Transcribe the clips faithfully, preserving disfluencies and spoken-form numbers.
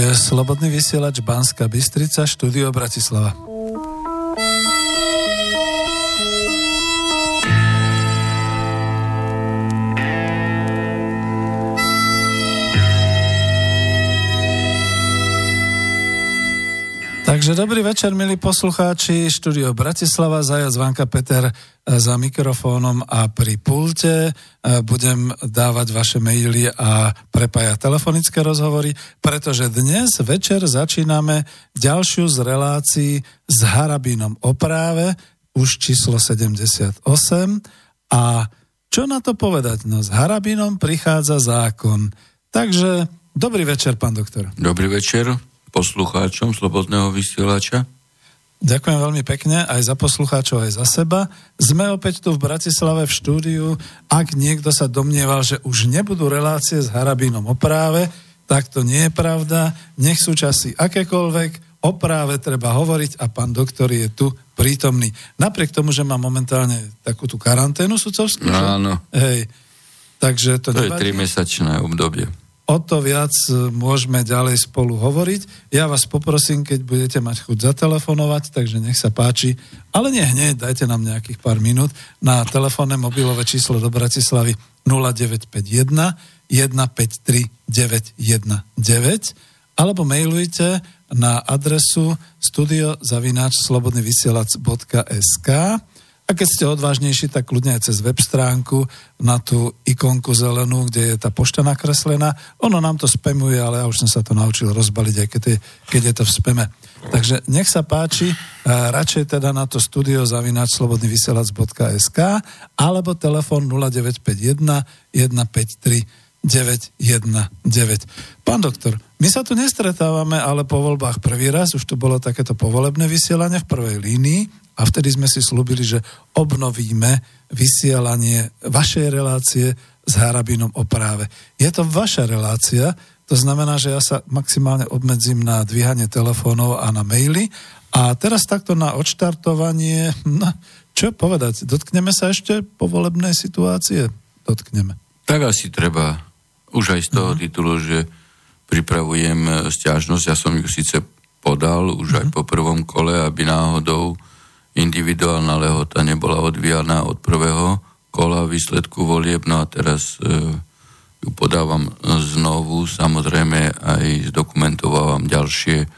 je Slobodný vysielač Banská Bystrica, štúdio Bratislava. Takže dobrý večer, milí poslucháči, štúdio Bratislava, Zajac Vanka, Peter za mikrofónom a pri pulte. Budem dávať vaše maily a prepájať telefonické rozhovory, pretože dnes večer začíname ďalšiu z relácií s Harabínom o práve, už číslo sedemdesiatosem. A čo na to povedať? No, s Harabínom prichádza zákon. Takže dobrý večer, pán doktor. Dobrý večer poslucháčom Slobodného vysielača. Ďakujem veľmi pekne aj za poslucháčov, aj za seba. Sme opäť tu v Bratislave v štúdiu. Ak niekto sa domnieval, že už nebudú relácie s Harabínom o práve, tak to nie je pravda. Nech sú časy akékoľvek, o práve treba hovoriť a pán doktor je tu prítomný. Napriek tomu, že má momentálne takú tú karanténu sudcovskú. No, áno. Hej. Takže to, to je trimesačné obdobie. O to viac môžeme ďalej spolu hovoriť. Ja vás poprosím, keď budete mať chuť zatelefonovať, takže nech sa páči. Ale nie hneď, dajte nám nejakých pár minút na telefónne mobilové číslo do Bratislavy nula deväť päť jeden, jeden päť tri, deväť jeden deväť alebo mailujte na adresu studio zavináč slobodný vysielač bodka es ká. A keď ste odvážnejší, tak kľudne aj cez web stránku na tú ikonku zelenú, kde je tá pošta nakreslená. Ono nám to spamuje, ale ja už som sa to naučil rozbaliť, aj keď je, keď je to v spame. Takže nech sa páči, radšej teda na to studio zavináč slobodný vysielač bodka es ká alebo telefón nula deväť päť jeden, jeden päť tri, deväť jeden deväť. Pán doktor, my sa tu nestretávame, ale po voľbách prvý raz, už tu bolo takéto povolebné vysielanie v prvej línii, a vtedy sme si slúbili, že obnovíme vysielanie vašej relácie s Harabínom o práve. Je to vaša relácia, to znamená, že ja sa maximálne obmedzím na dvíhanie telefónov a na maily. A teraz takto na odštartovanie, no, čo povedať, dotkneme sa ešte povolebnej situácie? Dotkneme. Tak asi treba, už aj z toho uh-huh. titulu, že pripravujem sťažnosť, ja som ju síce podal už uh-huh. aj po prvom kole, aby náhodou individuálna lehota nebola odvíjana od prvého kola výsledku volieb, no a teraz e, ju podávam znovu, samozrejme aj zdokumentovávam ďalšie e,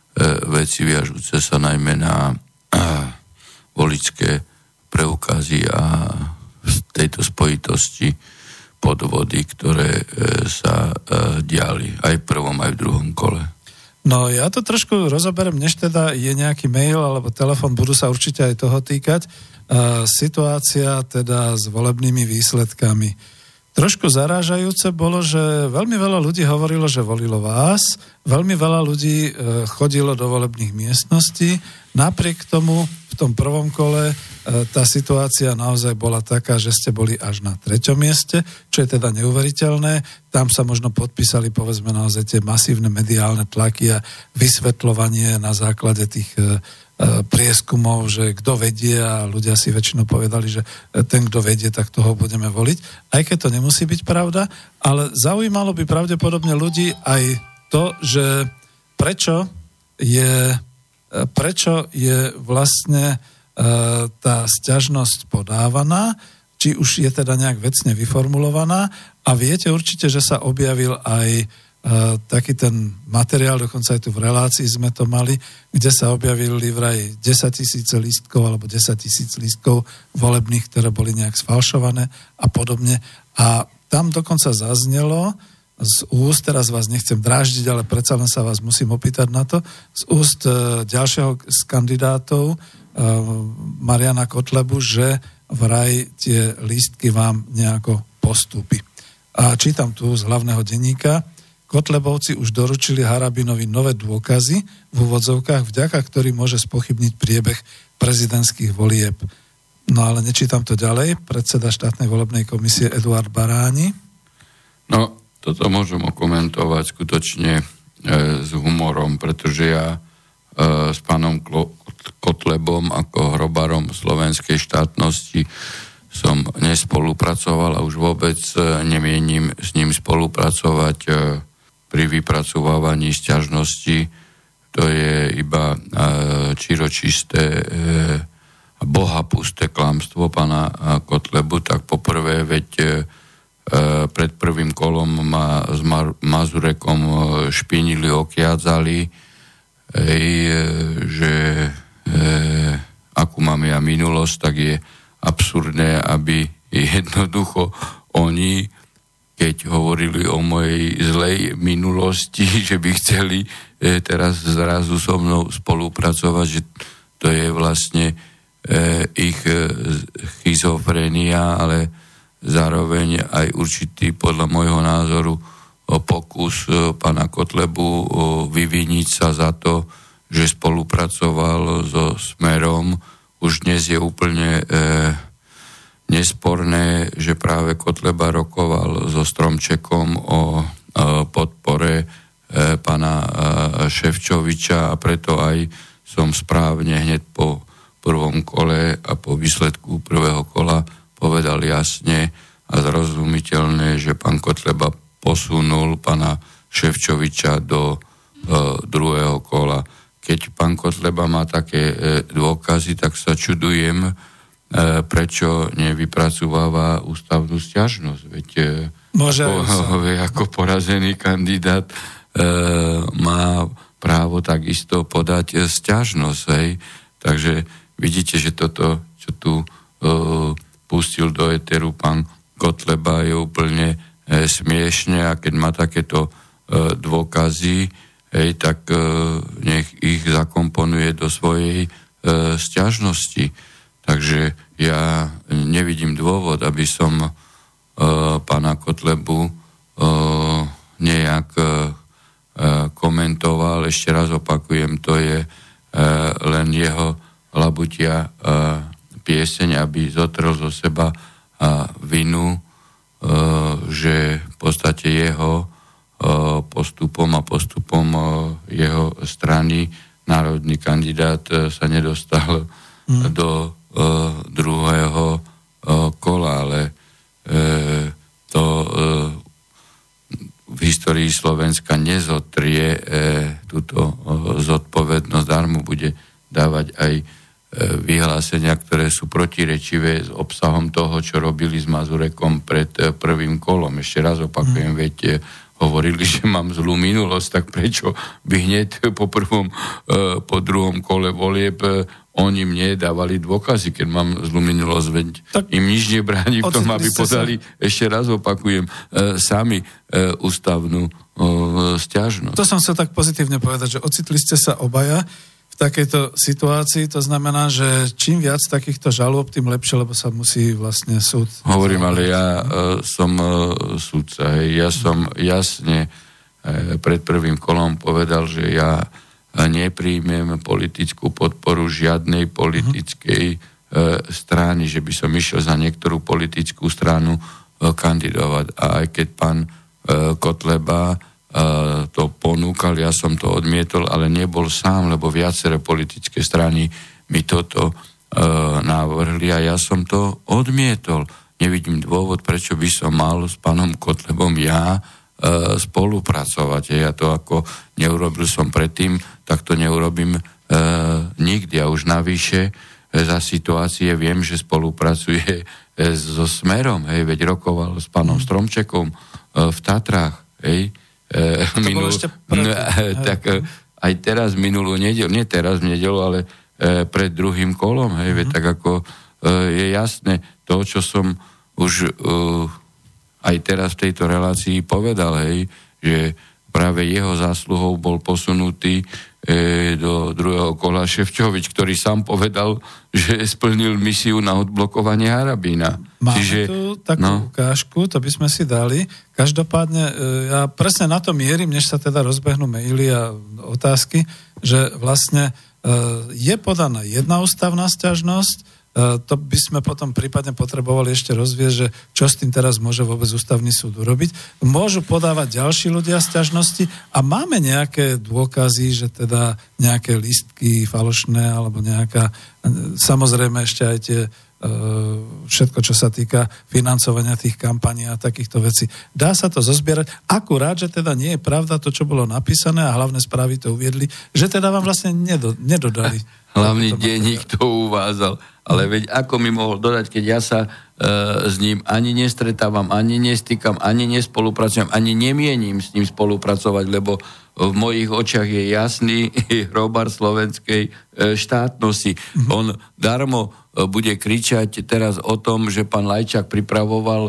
veci viažúce sa najmä na a, voličské preukazy a v tejto spojitosti podvody, ktoré e, sa e, diali aj v prvom, aj v druhom kole. No ja to trošku rozoberiem, než teda je nejaký mail alebo telefon, budú sa určite aj toho týkať. Uh, situácia teda s volebnými výsledkami. Trošku zarážajúce bolo, že veľmi veľa ľudí hovorilo, že volilo vás, veľmi veľa ľudí uh, chodilo do volebných miestností, napriek tomu v tom prvom kole tá situácia naozaj bola taká, že ste boli až na treťom mieste, čo je teda neuveriteľné. Tam sa možno podpísali, povedzme, naozaj tie masívne mediálne tlaky a vysvetľovanie na základe tých e, prieskumov, že kto vedie, a ľudia si väčšinou povedali, že ten, kto vedie, tak toho budeme voliť. Aj keď to nemusí byť pravda, ale zaujímalo by pravdepodobne ľudí aj to, že prečo je, prečo je vlastne tá sťažnosť podávaná, či už je teda nejak vecne vyformulovaná, a viete určite, že sa objavil aj e, taký ten materiál, dokonca aj tu v relácii sme to mali, kde sa objavili vraj desaťtisíc lístkov alebo desaťtisíc lístkov volebných, ktoré boli nejak sfalšované a podobne. A tam dokonca zaznelo z úst, teraz vás nechcem dráždiť, ale predsa len sa vás musím opýtať na to, z úst e, ďalšieho z kandidátov Mariana Kotlebu, že vraj tie lístky vám nejako postúpi. A čítam tu z hlavného denníka: Kotlebovci už doručili Harabinovi nové dôkazy v úvodzovkách, vďaka ktorým môže spochybniť priebeh prezidentských volieb. No ale nečítam to ďalej. Predseda štátnej volebnej komisie Eduard Baráni. No, toto môžem okomentovať skutočne e, s humorom, pretože ja e, s pánom Klo- Kotlebom ako hrobarom slovenskej štátnosti som nespolupracoval a už vôbec nemienim s ním spolupracovať. pri vypracovávaní sťažnosti to je iba e, čiročisté e, bohapusté klamstvo pána Kotlebu, tak poprvé, veď e, pred prvým kolom ma s Mar- Mazurekom špinili, okiadzali, e, že e, akú mám ja minulosť, tak je absurdné, aby jednoducho oni, keď hovorili o mojej zlej minulosti, že by chceli e, teraz zrazu so mnou spolupracovať, že to je vlastne e, ich e, schizofrénia, ale zároveň aj určitý, podľa môjho názoru, o pokus e, pána Kotlebu o vyviniť sa za to, že spolupracoval so Smerom. Už dnes je úplne e, nesporné, že práve Kotleba rokoval so Stromčekom o e, podpore e, pána e, Šefčoviča, a preto aj som správne hneď po prvom kole a po výsledku prvého kola povedal jasne a zrozumiteľne, že pán Kotleba posunul pána Šefčoviča do e, druhého kola. Keď pán Kotleba má také e, dôkazy, tak sa čudujem, prečo nevypracováva ústavnú sťažnosť. Veď Môže ako, ako porazený kandidát e, má právo takisto podať sťažnosť. Hej. Takže vidíte, že toto, čo tu e, pustil do éteru pán Kotleba, je úplne e, smiešne, a keď má takéto e, dôkazy, hej, tak e, nech ich zakomponuje do svojej e, sťažnosti. Takže ja nevidím dôvod, aby som e, pána Kotlebu e, nejak e, komentoval. Ešte raz opakujem, to je e, len jeho labutia e, pieseň, aby zotrel zo seba e, vinu, e, že v podstate jeho e, postupom a postupom e, jeho strany národný kandidát e, sa nedostal mm. do druhého kola, ale to v histórii Slovenska nezotrie túto zodpovednosť. Darmo bude dávať aj vyhlásenia, ktoré sú protirečivé s obsahom toho, čo robili s Mazurekom pred prvým kolom. Ešte raz opakujem, mm. veď hovorili, že mám zlú minulosť, tak prečo by hneď po prvom, po druhom kole volieb oni mne dávali dôkazy, keď mám zlú minulosť, veď tak im nič nebráni v tom, aby podali, sa... ešte raz opakujem, e, sami e, ústavnú e, sťažnosť. To som chcel tak pozitívne povedať, že ocitli ste sa obaja v takejto situácii, to znamená, že čím viac takýchto žalôb, tým lepšie, lebo sa musí vlastne súd... Hovorím, ale ja e, som e, súdca, hej, ja som jasne e, pred prvým kolom povedal, že ja nepríjmem politickú podporu žiadnej politickej uh-huh. e, strany, že by som išiel za niektorú politickú stranu e, kandidovať. A aj keď pán e, Kotleba e, to ponúkal, ja som to odmietol, ale nebol sám, lebo viaceré politické strany mi toto e, navrhli a ja som to odmietol. Nevidím dôvod, prečo by som mal s pánom Kotlebom ja spolupracovať. Ja to ako neurobil som predtým, tak to neurobím e, nikdy. A už navyše e, za situácie viem, že spolupracuje e, so Smerom. Hej, veď rokoval s pánom Stromčekom e, v Tatrách. Hej, e, minul, no, tak e, aj teraz minulú nedeľu, nie teraz v nedeľu, ale e, pred druhým kolom. Hej, mm-hmm. veď tak ako e, je jasné to, čo som už e, aj teraz v tejto relácii povedal, hej, že práve jeho zásluhou bol posunutý e, do druhého kola Šefčovič, ktorý sám povedal, že splnil misiu na odblokovanie Harabína. Máme Čiže, tu takú no. ukážku, to by sme si dali. Každopádne, e, ja presne na to mierim, než sa teda rozbehnú maily a otázky, že vlastne e, je podaná jedna ústavná sťažnosť. To by sme potom prípadne potrebovali ešte rozvieť, že čo s tým teraz môže vôbec ústavný súd urobiť. Môžu podávať ďalší ľudia sťažnosti a máme nejaké dôkazy, že teda nejaké lístky falošné alebo nejaká, samozrejme ešte aj tie všetko, čo sa týka financovania tých kampaní a takýchto vecí. Dá sa to zozbierať, akurát, že teda nie je pravda to, čo bolo napísané a hlavné správy to uviedli, že teda vám vlastne nedo, nedodali. Hlavný denník to uvázal. Ale veď ako mi mohol dodať, keď ja sa e, s ním ani nestretávam, ani nestýkam, ani nespolupracujem, ani nemienim s ním spolupracovať, lebo v mojich očiach je jasný hrobar slovenskej e, štátnosti. Mm-hmm. On darmo e, bude kričať teraz o tom, že pán Lajčák pripravoval e,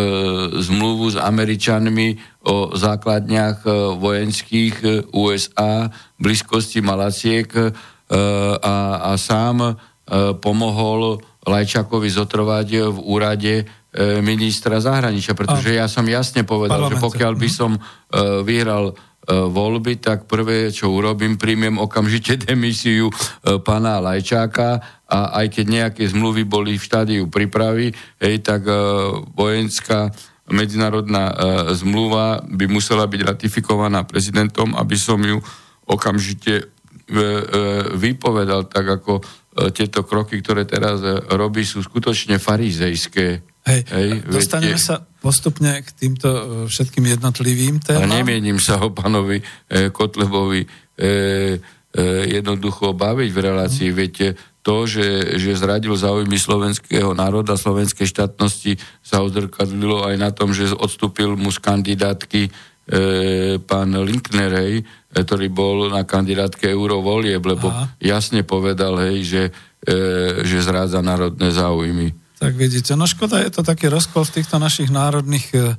zmluvu s Američanmi o základniach e, vojenských e, ú es á v blízkosti Malaciek e, a, a sám e, pomohol Lajčákovi zotrvať v úrade e, ministra zahraničia, pretože ja som jasne povedal, že pokiaľ by som e, vyhral voľby, tak prvé, čo urobím, príjmem okamžite demisiu e, pána Lajčáka a aj keď nejaké zmluvy boli v štádiu prípravy, hej, tak e, vojenská medzinárodná e, zmluva by musela byť ratifikovaná prezidentom, aby som ju okamžite e, e, vypovedal, tak ako e, tieto kroky, ktoré teraz e, robí, sú skutočne farizejské. Hej, Hej dostaneme viete, sa postupne k týmto všetkým jednotlivým témam. A nemienim sa o pánovi e, Kotlebovi e, e, jednoducho baviť v relácii. Mm. Viete, to, že, že zradil záujmy slovenského národa, slovenskej štátnosti, sa odzrkadlilo aj na tom, že odstúpil mu z kandidátky e, pán Linknerej, e, ktorý bol na kandidátke eurovolieb, lebo Aha. jasne povedal, hej, že, e, že zrádza národné záujmy. Tak vidíte, no škoda, je to taký rozkol v týchto našich národných e,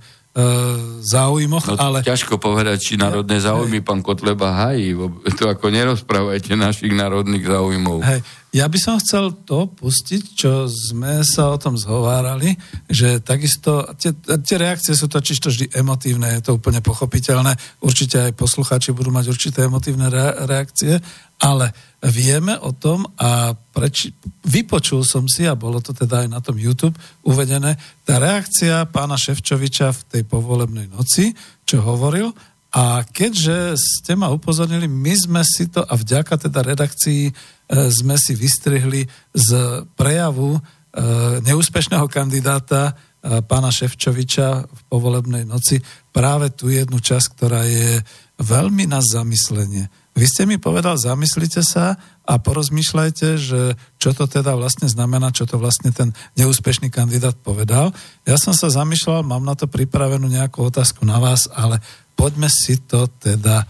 záujmoch, no, ale... Ťažko povedať, či národné záujmy pán Kotleba hají, to ako nerozprávajte našich národných záujmov. Hej, ja by som chcel to pustiť, čo sme sa o tom zhovárali, že takisto, tie, tie reakcie sú totiž to vždy emotívne, je to úplne pochopiteľné, určite aj poslucháči budú mať určité emotívne reakcie, ale vieme o tom a preč, vypočul som si, a bolo to teda aj na tom YouTube uvedené, tá reakcia pána Šefčoviča v tej povolebnej noci, čo hovoril, a keďže ste ma upozornili, my sme si to, a vďaka teda redakcii e, sme si vystrihli z prejavu e, neúspešného kandidáta e, pána Šefčoviča v povolebnej noci práve tú jednu časť, ktorá je veľmi na zamyslenie. Vy ste mi povedal, zamyslite sa a porozmýšľajte, že čo to teda vlastne znamená, čo to vlastne ten neúspešný kandidát povedal. Ja som sa zamýšľal, mám na to pripravenú nejakú otázku na vás, ale poďme si to teda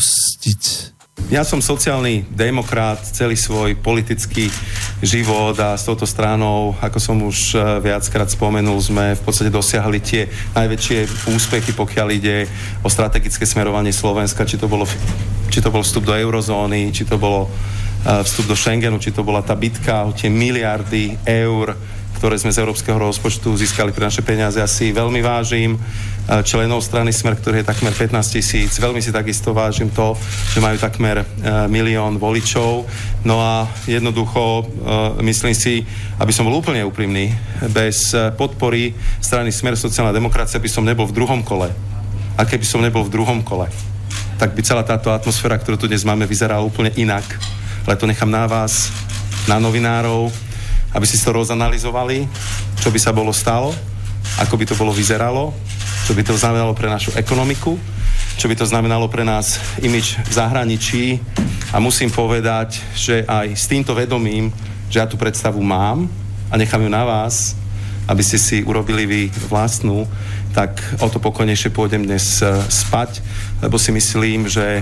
pustiť. Ja som sociálny demokrat, celý svoj politický život a s touto stranou, ako som už viackrát spomenul, sme v podstate dosiahli tie najväčšie úspechy, pokiaľ ide o strategické smerovanie Slovenska, či to bolo, či to bol vstup do eurozóny, či to bolo vstup do Schengenu, či to bola tá bitka o tie miliardy eur, ktoré sme z európskeho rozpočtu získali pre naše peniaze. Ja si veľmi vážim členov strany Smer, ktorý je takmer pätnásť tisíc. Veľmi si takisto vážim to, že majú takmer milión voličov. No a jednoducho myslím si, aby som bol úplne úprimný, bez podpory strany Smer sociálna demokracia by som nebol v druhom kole. A keby som nebol v druhom kole, tak by celá táto atmosféra, ktorú tu dnes máme, vyzerala úplne inak. Ale to nechám na vás, na novinárov, aby si to rozanalizovali, čo by sa bolo stalo, ako by to bolo vyzeralo, čo by to znamenalo pre našu ekonomiku, čo by to znamenalo pre nás imidž v zahraničí. A musím povedať, že aj s týmto vedomím, že ja tú predstavu mám a nechám ju na vás, aby ste si urobili vy vlastnú, tak o to pokojnejšie pôjdem dnes spať, lebo si myslím, že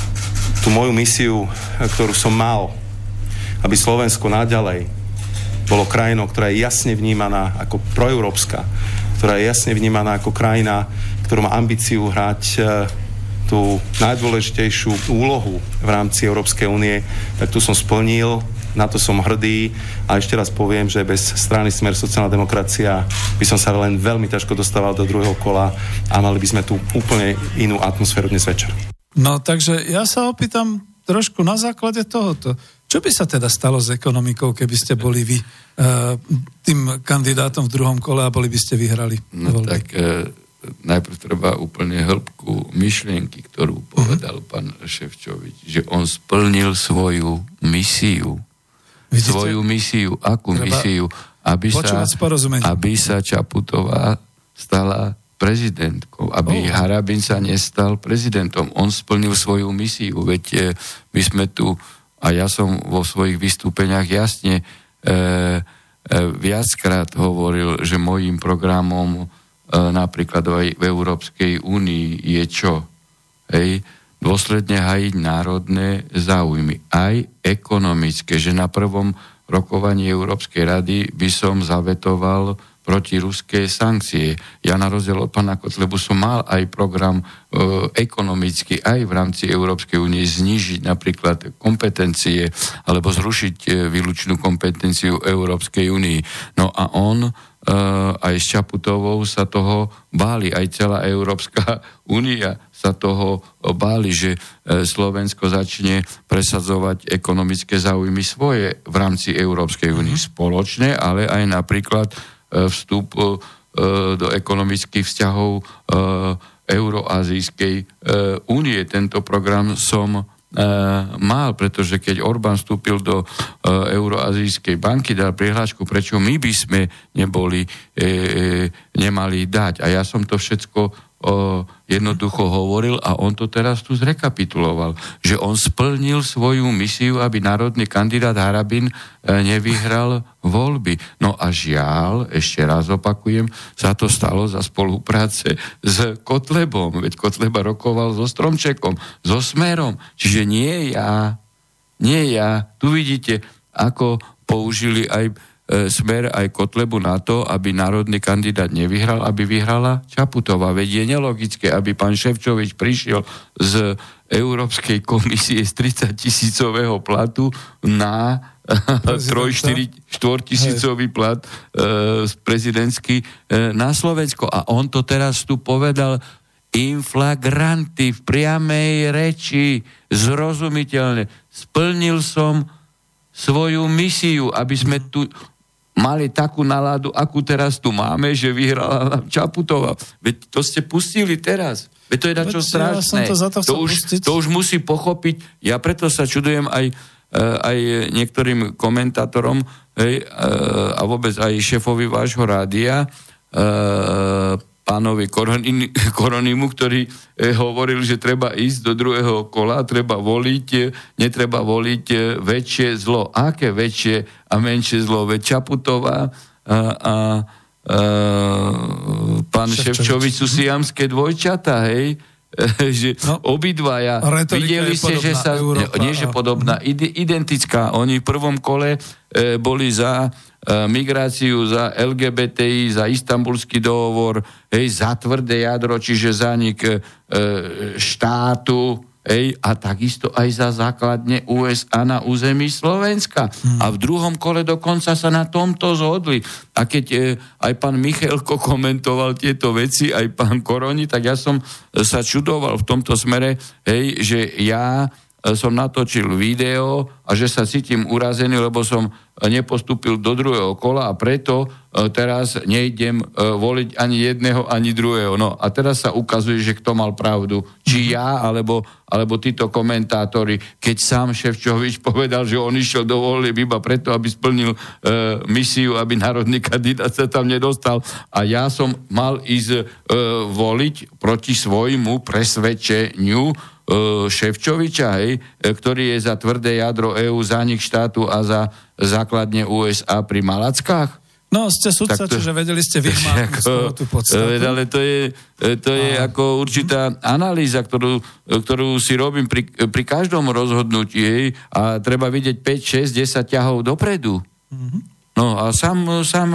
tú moju misiu, ktorú som mal, aby Slovensko naďalej bolo krajinou, ktorá je jasne vnímaná ako proeurópska, ktorá je jasne vnímaná ako krajina, ktorá má ambíciu hrať e, tú najdôležitejšiu úlohu v rámci Európskej únie, tak tu som splnil, na to som hrdý a ešte raz poviem, že bez strany Smer sociálna demokracia by som sa len veľmi ťažko dostával do druhého kola a mali by sme tu úplne inú atmosféru dnes večer. No takže ja sa opýtam trošku na základe tohoto. Čo by sa teda stalo s ekonomikou, keby ste boli vy uh, tým kandidátom v druhom kole a boli by ste vyhrali? No voľby? Tak uh, najprv treba úplne hĺbku myšlienky, ktorú povedal uh-huh. pán Šefčovič, že on splnil svoju misiu. Vidíte? Svoju misiu. Akú treba... misiu? aby sa, aby sa Čaputová stala prezidentkou, aby oh. Harabin sa nestal prezidentom. On splnil svoju misiu, veď my sme tu, a ja som vo svojich vystúpeniach jasne e, e, viackrát hovoril, že mojím programom e, napríklad aj v Európskej únii je čo? Hej, dôsledne hajiť národné záujmy, aj ekonomické, že na prvom rokovaní Európskej rady by som zavetoval protiruské sankcie. Ja na rozdiel od pána Kotlebu som mal aj program e, ekonomický aj v rámci Európskej únie znížiť napríklad kompetencie alebo zrušiť e, výlučnú kompetenciu Európskej únii. No a on e, aj s Čaputovou sa toho báli, aj celá Európska únia sa toho báli, že e, Slovensko začne presadzovať ekonomické záujmy svoje v rámci Európskej únie spoločne, ale aj napríklad vstup do ekonomických vzťahov Euroazijskej únie. Tento program som mal, pretože keď Orbán vstúpil do Euroazijskej banky, dal prihlášku, prečo my by sme neboli, nemali dať. A ja som to všetko jednoducho hovoril a on to teraz tu zrekapituloval, že on splnil svoju misiu, aby národný kandidát Harabin nevyhral voľby. No a žiaľ, ešte raz opakujem, sa to stalo za spolupráce s Kotlebom, veď Kotleba rokoval so Stromčekom, so Smerom, čiže nie ja, nie ja. Tu vidíte, ako použili aj Smer aj Kotlebu na to, aby národný kandidát nevyhral, aby vyhrala Čaputová. Veď je nelogické, aby pán Šefčovič prišiel z Európskej komisie z tridsať tisícového platu na tri štyri tisícový plat e, prezidentský e, na Slovensko. A on to teraz tu povedal inflagranti, v priamej reči, zrozumiteľne. Splnil som svoju misiu, aby sme tu mali takú náladu, akú teraz tu máme, že vyhrala Čaputová. Veď to ste pustili teraz. Veď to je dačo strašné. Ja to, to, už, to už musí pochopiť. Ja preto sa čudujem aj, aj niektorým komentátorom, hej, a vôbec aj šéfovi vášho rádia, pánovi Koronimu, ktorý hovoril, že treba ísť do druhého kola, treba voliť, netreba voliť väčšie zlo. Aké väčšie a menšie zlo? Veď Čaputová a, a, a pán Šefčovič sú siamské dvojčatá, hej? Že no, obidvaja videli ste, že sa Európa, nie, že podobná, identická. Oni v prvom kole e, boli za migráciu, za el gé bé té í, za Istanbulský dohovor, hej, za tvrdé jadro, čiže zánik e, štátu, hej, a takisto aj za základne ú es á na území Slovenska. Hmm. A v druhom kole dokonca sa na tomto zhodli. A keď e, aj pán Michalko komentoval tieto veci, aj pán Koroni, tak ja som sa čudoval v tomto smere, hej, že ja som natočil video a že sa cítim urazený, lebo som nepostúpil do druhého kola a preto teraz nejdem voliť ani jedného, ani druhého. No a teraz sa ukazuje, že kto mal pravdu. Či ja, alebo, alebo títo komentátori, keď sám Šefčovič povedal, že on išiel do volieb iba preto, aby splnil e, misiu, aby národný kandidát sa tam nedostal. A ja som mal ísť e, voliť proti svojmu presvedčeniu Šefčoviča, hej, ktorý je za tvrdé jadro EÚ, zánik štátu a za základne ú es á pri Malackách? No, ste sudca, to, čiže vedeli ste vyhmať tú podstatu. Ale to je, to je a... ako určitá analýza, ktorú, ktorú si robím pri, pri každom rozhodnutí, hej, a treba vidieť päť, šesť, desať ťahov dopredu. Mm-hmm. No a sám, sám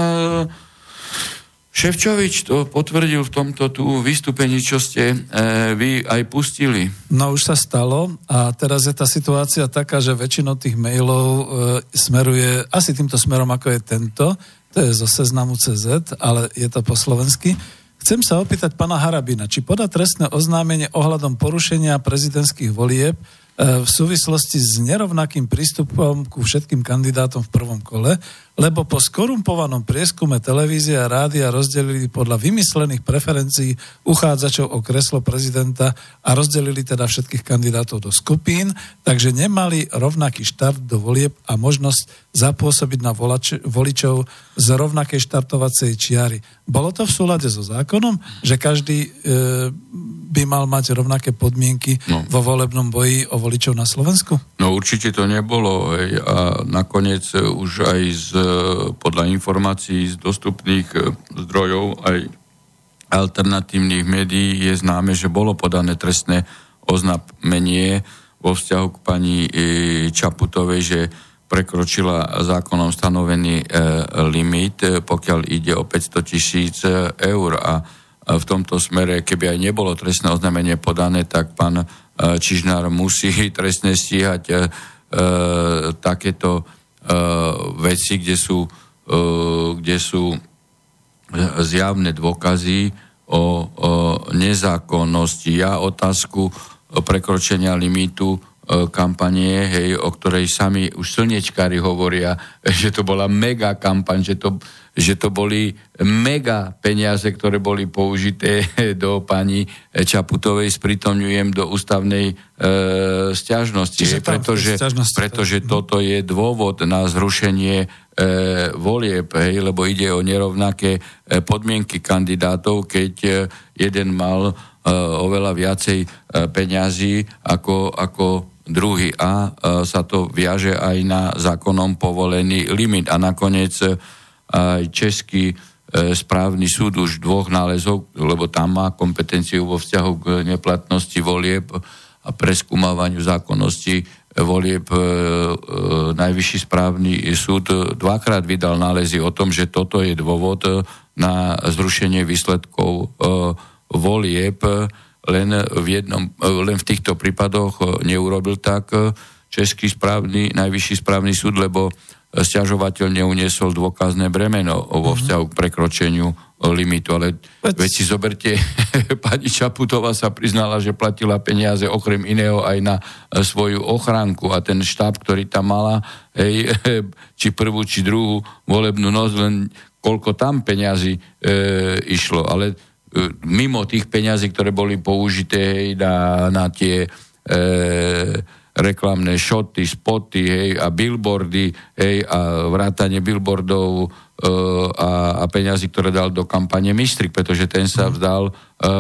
Šefčovič to potvrdil v tomto tu vystúpení, čo ste e, vy aj pustili. No už sa stalo a teraz je tá situácia taká, že väčšinou tých mailov e, smeruje asi týmto smerom, ako je tento, to je zo Seznamu bodka cé zet, ale je to po slovensky. Chcem sa opýtať pána Harabina, či podá trestné oznámenie ohľadom porušenia prezidentských volieb v súvislosti s nerovnakým prístupom ku všetkým kandidátom v prvom kole, lebo po skorumpovanom prieskume televízia a rádia rozdelili podľa vymyslených preferencií uchádzačov o kreslo prezidenta a rozdelili teda všetkých kandidátov do skupín, takže nemali rovnaký štart do volieb a možnosť zapôsobiť na volač- voličov z rovnakej štartovacej čiary. Bolo to v súlade so zákonom, že každý e, by mal mať rovnaké podmienky no. vo volebnom boji o voličov na Slovensku? No určite to nebolo. Hej. A nakoniec už aj z, podľa informácií z dostupných zdrojov aj alternatívnych médií je známe, že bolo podané trestné oznámenie vo vzťahu k pani Čaputovej, že prekročila zákonom stanovený e, limit, pokiaľ ide o päťsto tisíc eur. A v tomto smere, keby aj nebolo trestné oznámenie podané, tak pán e, Čižnár musí trestne stíhať e, e, takéto e, veci, kde sú, e, kde sú zjavné dôkazy o, o nezákonnosti. Ja otázku prekročenia limitu kampanie, hej, o ktorej sami už slniečkári hovoria, že to bola mega kampaň, že to, že to boli mega peniaze, ktoré boli použité do pani Čaputovej, sprítomňujem do ústavnej e, sťažnosti, hej, pretože, pretože toto je dôvod na zrušenie e, volieb, hej, lebo ide o nerovnaké e, podmienky kandidátov, keď e, jeden mal e, oveľa viacej e, peňazí ako, ako druhý a sa to viaže aj na zákonom povolený limit. A nakoniec aj Český správny súd už dvoch nálezov, lebo tam má kompetenciu vo vzťahu k neplatnosti volieb a preskúmavaniu zákonnosti volieb, Najvyšší správny súd dvakrát vydal nálezy o tom, že toto je dôvod na zrušenie výsledkov volieb. Len v jednom, len v týchto prípadoch neurobil tak Český správny, Najvyšší správny súd, lebo sťažovateľ neuniesol dôkazné bremeno vo vzťahu k prekročeniu limitu. Ale veď si zoberte, pani Čaputová sa priznala, že platila peniaze okrem iného aj na svoju ochránku a ten štáb, ktorý tam mala, hej, či prvú, či druhú volebnú noc, len koľko tam peniazy e, išlo. Ale mimo tých peňazí, ktoré boli použité na, na tie e, reklamné šoty, spoty, hej, a billboardy, hej, a vrátanie billboardov e, a, a peňazí, ktoré dal do kampane Mistrik, pretože ten sa vzdal e,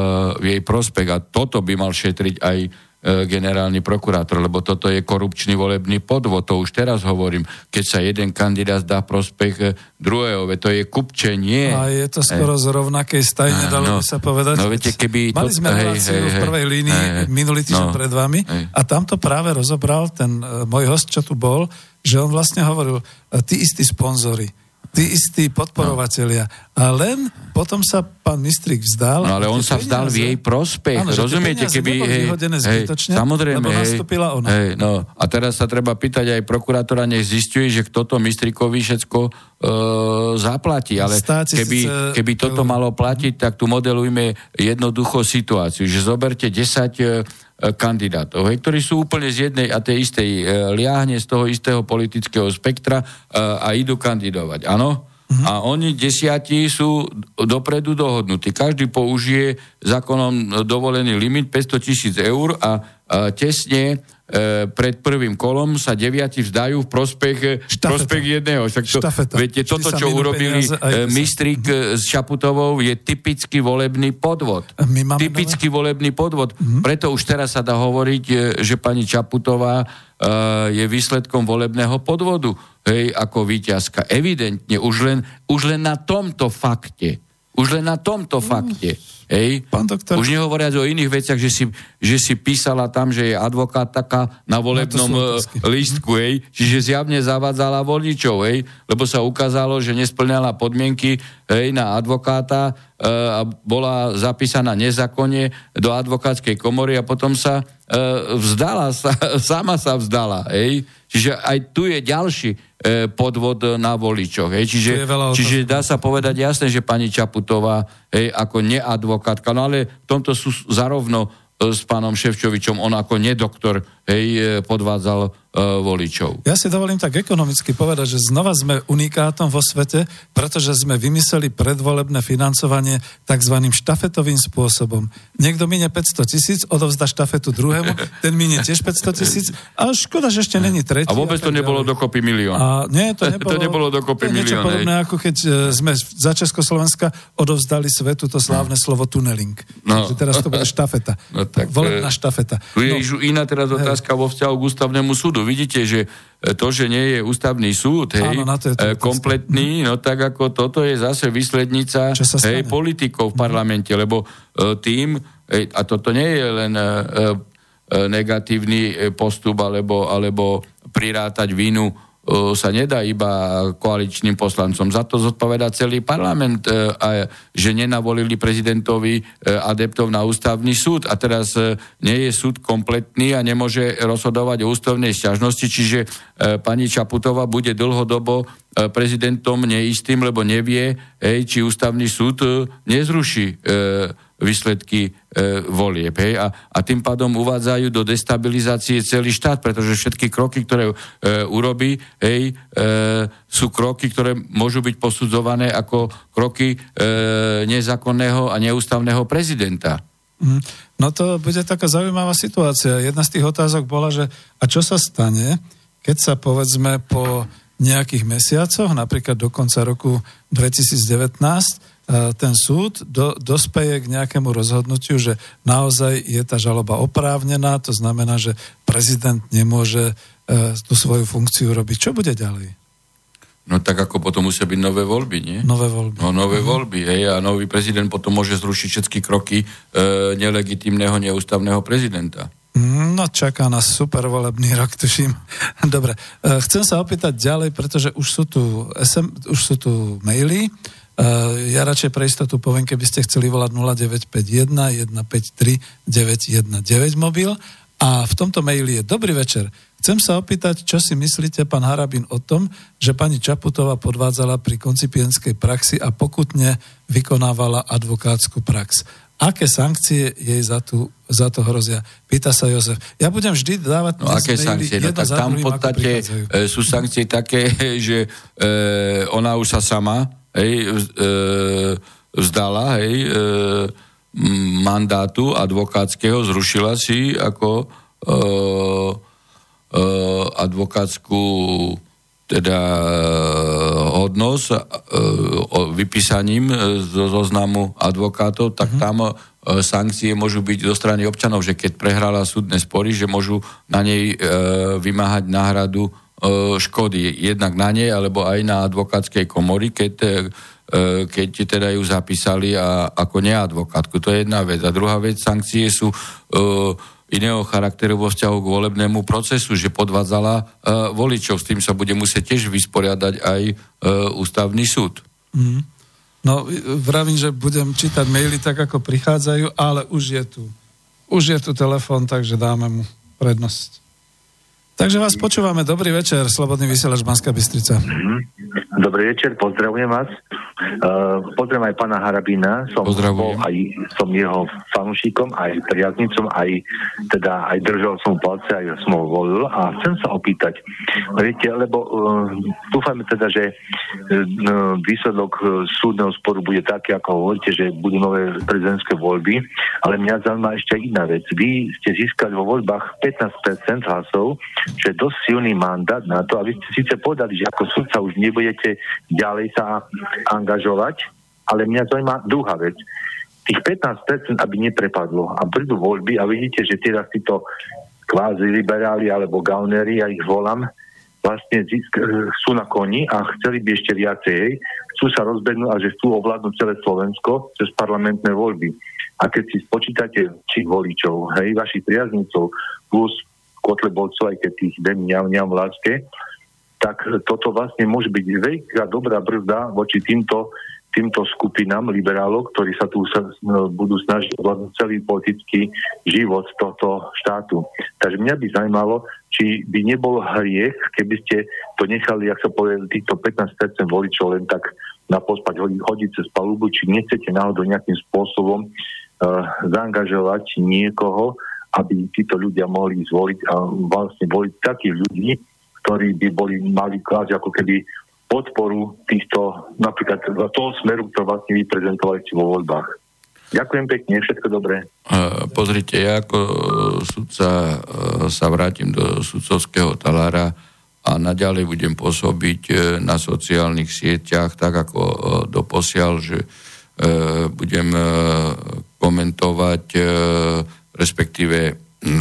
v jej prospech. A toto by mal šetriť aj generálny prokurátor, lebo toto je korupčný volebný podvod, to už teraz hovorím, keď sa jeden kandidát dá prospech druhého, to je kupčenie. A je to skoro e. z rovnakej stajne, dalo no, by sa povedať. No, viete, keby Mali sme to, reláciu hej, hej, v prvej línii hej, minulý týždeň no, pred vami hej. a tam to práve rozobral ten uh, môj host, čo tu bol, že on vlastne hovoril, uh, tí istí sponzori, tí istí podporovatelia. A len potom sa pán Mistrik vzdal. No ale on sa vzdal v jej prospech. Áno, rozumiete, keby... Hej, hej, samozrejme, hej, ona. Hej, no, a teraz sa treba pýtať aj prokurátora, nech zistuje, že kto to Mistrikovi všetko e, zaplatí. Ale keby, keby toto malo platiť, tak tu modelujme jednoducho situáciu, že zoberte desať e, kandidátov, hej, ktorí sú úplne z jednej a tej istej e, liahne, z toho istého politického spektra e, a idú kandidovať. Áno? Uh-huh. A oni desiatí sú dopredu dohodnutí. Každý použije zákonom dovolený limit päťsto tisíc eur a, a tesne e, pred prvým kolom sa deviati vzdajú v prospech, prospech jedného. Však to, viete, toto, čo urobili e, Mistrik uh-huh. s Čaputovou, je typický volebný podvod. Typický nové? volebný podvod. Uh-huh. Preto už teraz sa dá hovoriť, že pani Čaputová je výsledkom volebného podvodu, hej, ako víťazka. Evidentne, už len, už len na tomto fakte, už len na tomto fakte, hej, pán doktor, už nehovoriac o iných veciach, že si, že si písala tam, že je advokát taká na volebnom no lístku, hej, čiže zjavne zavádzala voličov, hej, lebo sa ukázalo, že nesplňala podmienky, hej, na advokáta e, a bola zapísaná nezákonne do advokátskej komory a potom sa e, vzdala, sa, sama sa vzdala, hej. Čiže aj tu je ďalší e, podvod na voličoch, hej. Čiže, čiže dá sa povedať jasne, že pani Čaputová, hej, ako neadvokátka, no ale v tomto sú zarovno e, s pánom Šefčovičom, on ako nedoktor, hej, e, podvádzal voličov. Ja si dovolím tak ekonomicky povedať, že znova sme unikátom vo svete, pretože sme vymysleli predvolebné financovanie takzvaným štafetovým spôsobom. Niekto minie päťsto tisíc, odovzdá štafetu druhému, ten minie tiež päťsto tisíc a škoda, že ešte není tretí. A vôbec to nebolo ďalej. Dokopy milión. A nie, to nebolo, to nebolo dokopy to je niečo milión. Podobné, ako keď sme za Československa odovzdali svetu to slávne no. slovo tuneling. No. Takže teraz to bude štafeta. No, tak, volebná štafeta. Tu je no. iná teraz otázka vo vzťahu k ústavnému súdu. Vidíte, že to, že nie je ústavný súd, hej, áno, to to kompletný, no tak ako toto je zase výslednica hej, politikov v parlamente, lebo tým, hej, a toto nie je len e, negatívny postup, alebo, alebo prirátať vinu sa nedá iba koaličným poslancom. Za to zodpovedá celý parlament, a že nenavolili prezidentovi adeptov na ústavný súd. A teraz nie je súd kompletný a nemôže rozhodovať o ústavnej sťažnosti, čiže pani Čaputová bude dlhodobo prezidentom neistým, lebo nevie, či ústavný súd nezruší výsledky e, volieb. Hej? A, a tým pádom uvádzajú do destabilizácie celý štát, pretože všetky kroky, ktoré e, urobí, hej, e, sú kroky, ktoré môžu byť posudzované ako kroky e, nezákonného a neústavného prezidenta. Mm. No to bude taká zaujímavá situácia. Jedna z tých otázok bola, že a čo sa stane, keď sa povedzme po nejakých mesiacoch, napríklad do konca roku dvetisícdevätnásť, ten súd do, dospeje k nejakému rozhodnutiu, že naozaj je tá žaloba oprávnená, to znamená, že prezident nemôže e, tú svoju funkciu robiť. Čo bude ďalej? No tak ako potom musia byť nové voľby, nie? Nové voľby. No nové uh-huh. voľby, hej, a nový prezident potom môže zrušiť všetky kroky e, nelegitímneho, neústavného prezidenta. No čaká nás super volebný rok, tuším. Dobre, e, chcem sa opýtať ďalej, pretože už sú tu, es em, už sú tu maily. Uh, ja radšej pre istotu poviem, keby ste chceli volať nula deväť päť jeden, jeden päť tri, deväť jeden deväť mobil. A v tomto maili je: Dobrý večer. Chcem sa opýtať, čo si myslíte, pán Harabin, o tom, že pani Čaputová podvádzala pri koncipientskej praxi a pokutne vykonávala advokátsku prax. Aké sankcie jej za, tú, za to hrozia? Pýta sa Jozef. Ja budem vždy dávať... No aké sankcie? No tak tam v podstate sú sankcie také, že e, ona už sa sama hej, e, vzdala hej, e, mandátu advokátskeho, zrušila si ako e, e, advokátsku teda hodnosť e, vypísaním zo zoznamu advokátov, tak mm-hmm. tam e, sankcie môžu byť zo strany občanov, že keď prehrala súdne spory, že môžu na nej e, vymáhať náhradu škody, jednak na nej, alebo aj na advokátskej komory, keď, keď teda ju zapísali a, ako neadvokátku. To je jedna vec. A druhá vec, sankcie sú uh, iného charakteru vo vzťahu k volebnému procesu, že podvádzala uh, voličov. S tým sa bude musieť tiež vysporiadať aj uh, ústavný súd. Mm. No, vravím, že budem čítať maily tak, ako prichádzajú, ale už je tu. Už je tu telefón, takže dáme mu prednosť. Takže vás počúvame. Dobrý večer, Slobodný vysielač Banská Bystrica. Dobrý večer, pozdravujem vás. Uh, pozdravujem aj pána Harabina. Som, bol, aj, som jeho fanúšikom, aj priaznicom, aj, teda, aj držal som palce, aj som ho volil. A chcem sa opýtať, viete, lebo uh, dúfajme teda, že uh, výsledok uh, súdneho sporu bude taký, ako hovoríte, že budú nové prezidentské voľby, ale mňa zaujíma ešte iná vec. Vy ste získali vo voľbách pätnásť percent hlasov, čo je dosť silný mandát na to, a vy ste síce povedali, že ako sudca už nebudete ďalej sa angažovať, ale mňa zaujíma druhá vec. Tých pätnásť percent, aby neprepadlo a prídu voľby a vidíte, že teraz títo kvázi liberáli alebo gaunery, ja ich volám, vlastne sú na koni a chceli by ešte viacej, chcú sa rozbehnúť a že chcú ovládnuť celé Slovensko cez parlamentné voľby. A keď si spočítate či voličov, hej, vašich priaznicov plus Kotlebovcov, aj keď tých dem ňam láske, tak toto vlastne môže byť veľká dobrá brzda voči týmto, týmto skupinám liberálov, ktorí sa tu sa, no, budú snažiť ovládnuť celý politický život tohto štátu. Takže mňa by zaujímalo, či by nebol hriech, keby ste to nechali, jak sa povie, týchto pätnásť percent voličov len tak na pospať hodiť, hodiť cez palubu, či nechcete náhodou nejakým spôsobom uh, zaangažovať niekoho, aby títo ľudia mohli zvoliť a vlastne voliť takých ľudí, ktorí by boli mali klásť ako keby podporu týchto, napríklad toho smeru, ktorý vlastne vy prezentovali vo voľbách. Ďakujem pekne, všetko dobré. Pozrite, ja ako sudca sa vrátim do sudcovského talára a naďalej budem pôsobiť na sociálnych sieťach, tak ako doposiaľ, že budem komentovať, respektíve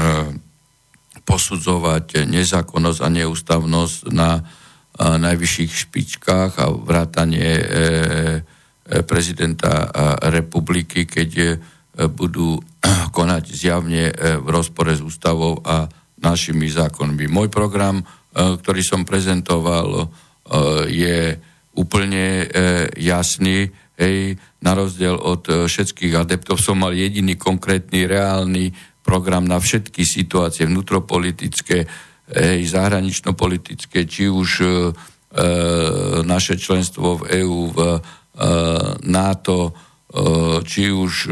posudzovať nezákonnosť a neústavnosť na najvyšších špičkách a vrátanie prezidenta republiky, keď budú konať zjavne v rozpore s ústavou a našimi zákonmi. Môj program, ktorý som prezentoval, je úplne jasný. Hej, na rozdiel od všetkých adeptov som mal jediný konkrétny, reálny program na všetky situácie vnútropolitické, hej, zahranično-politické, či už e, naše členstvo v EÚ, v e, NATO, e, či už e,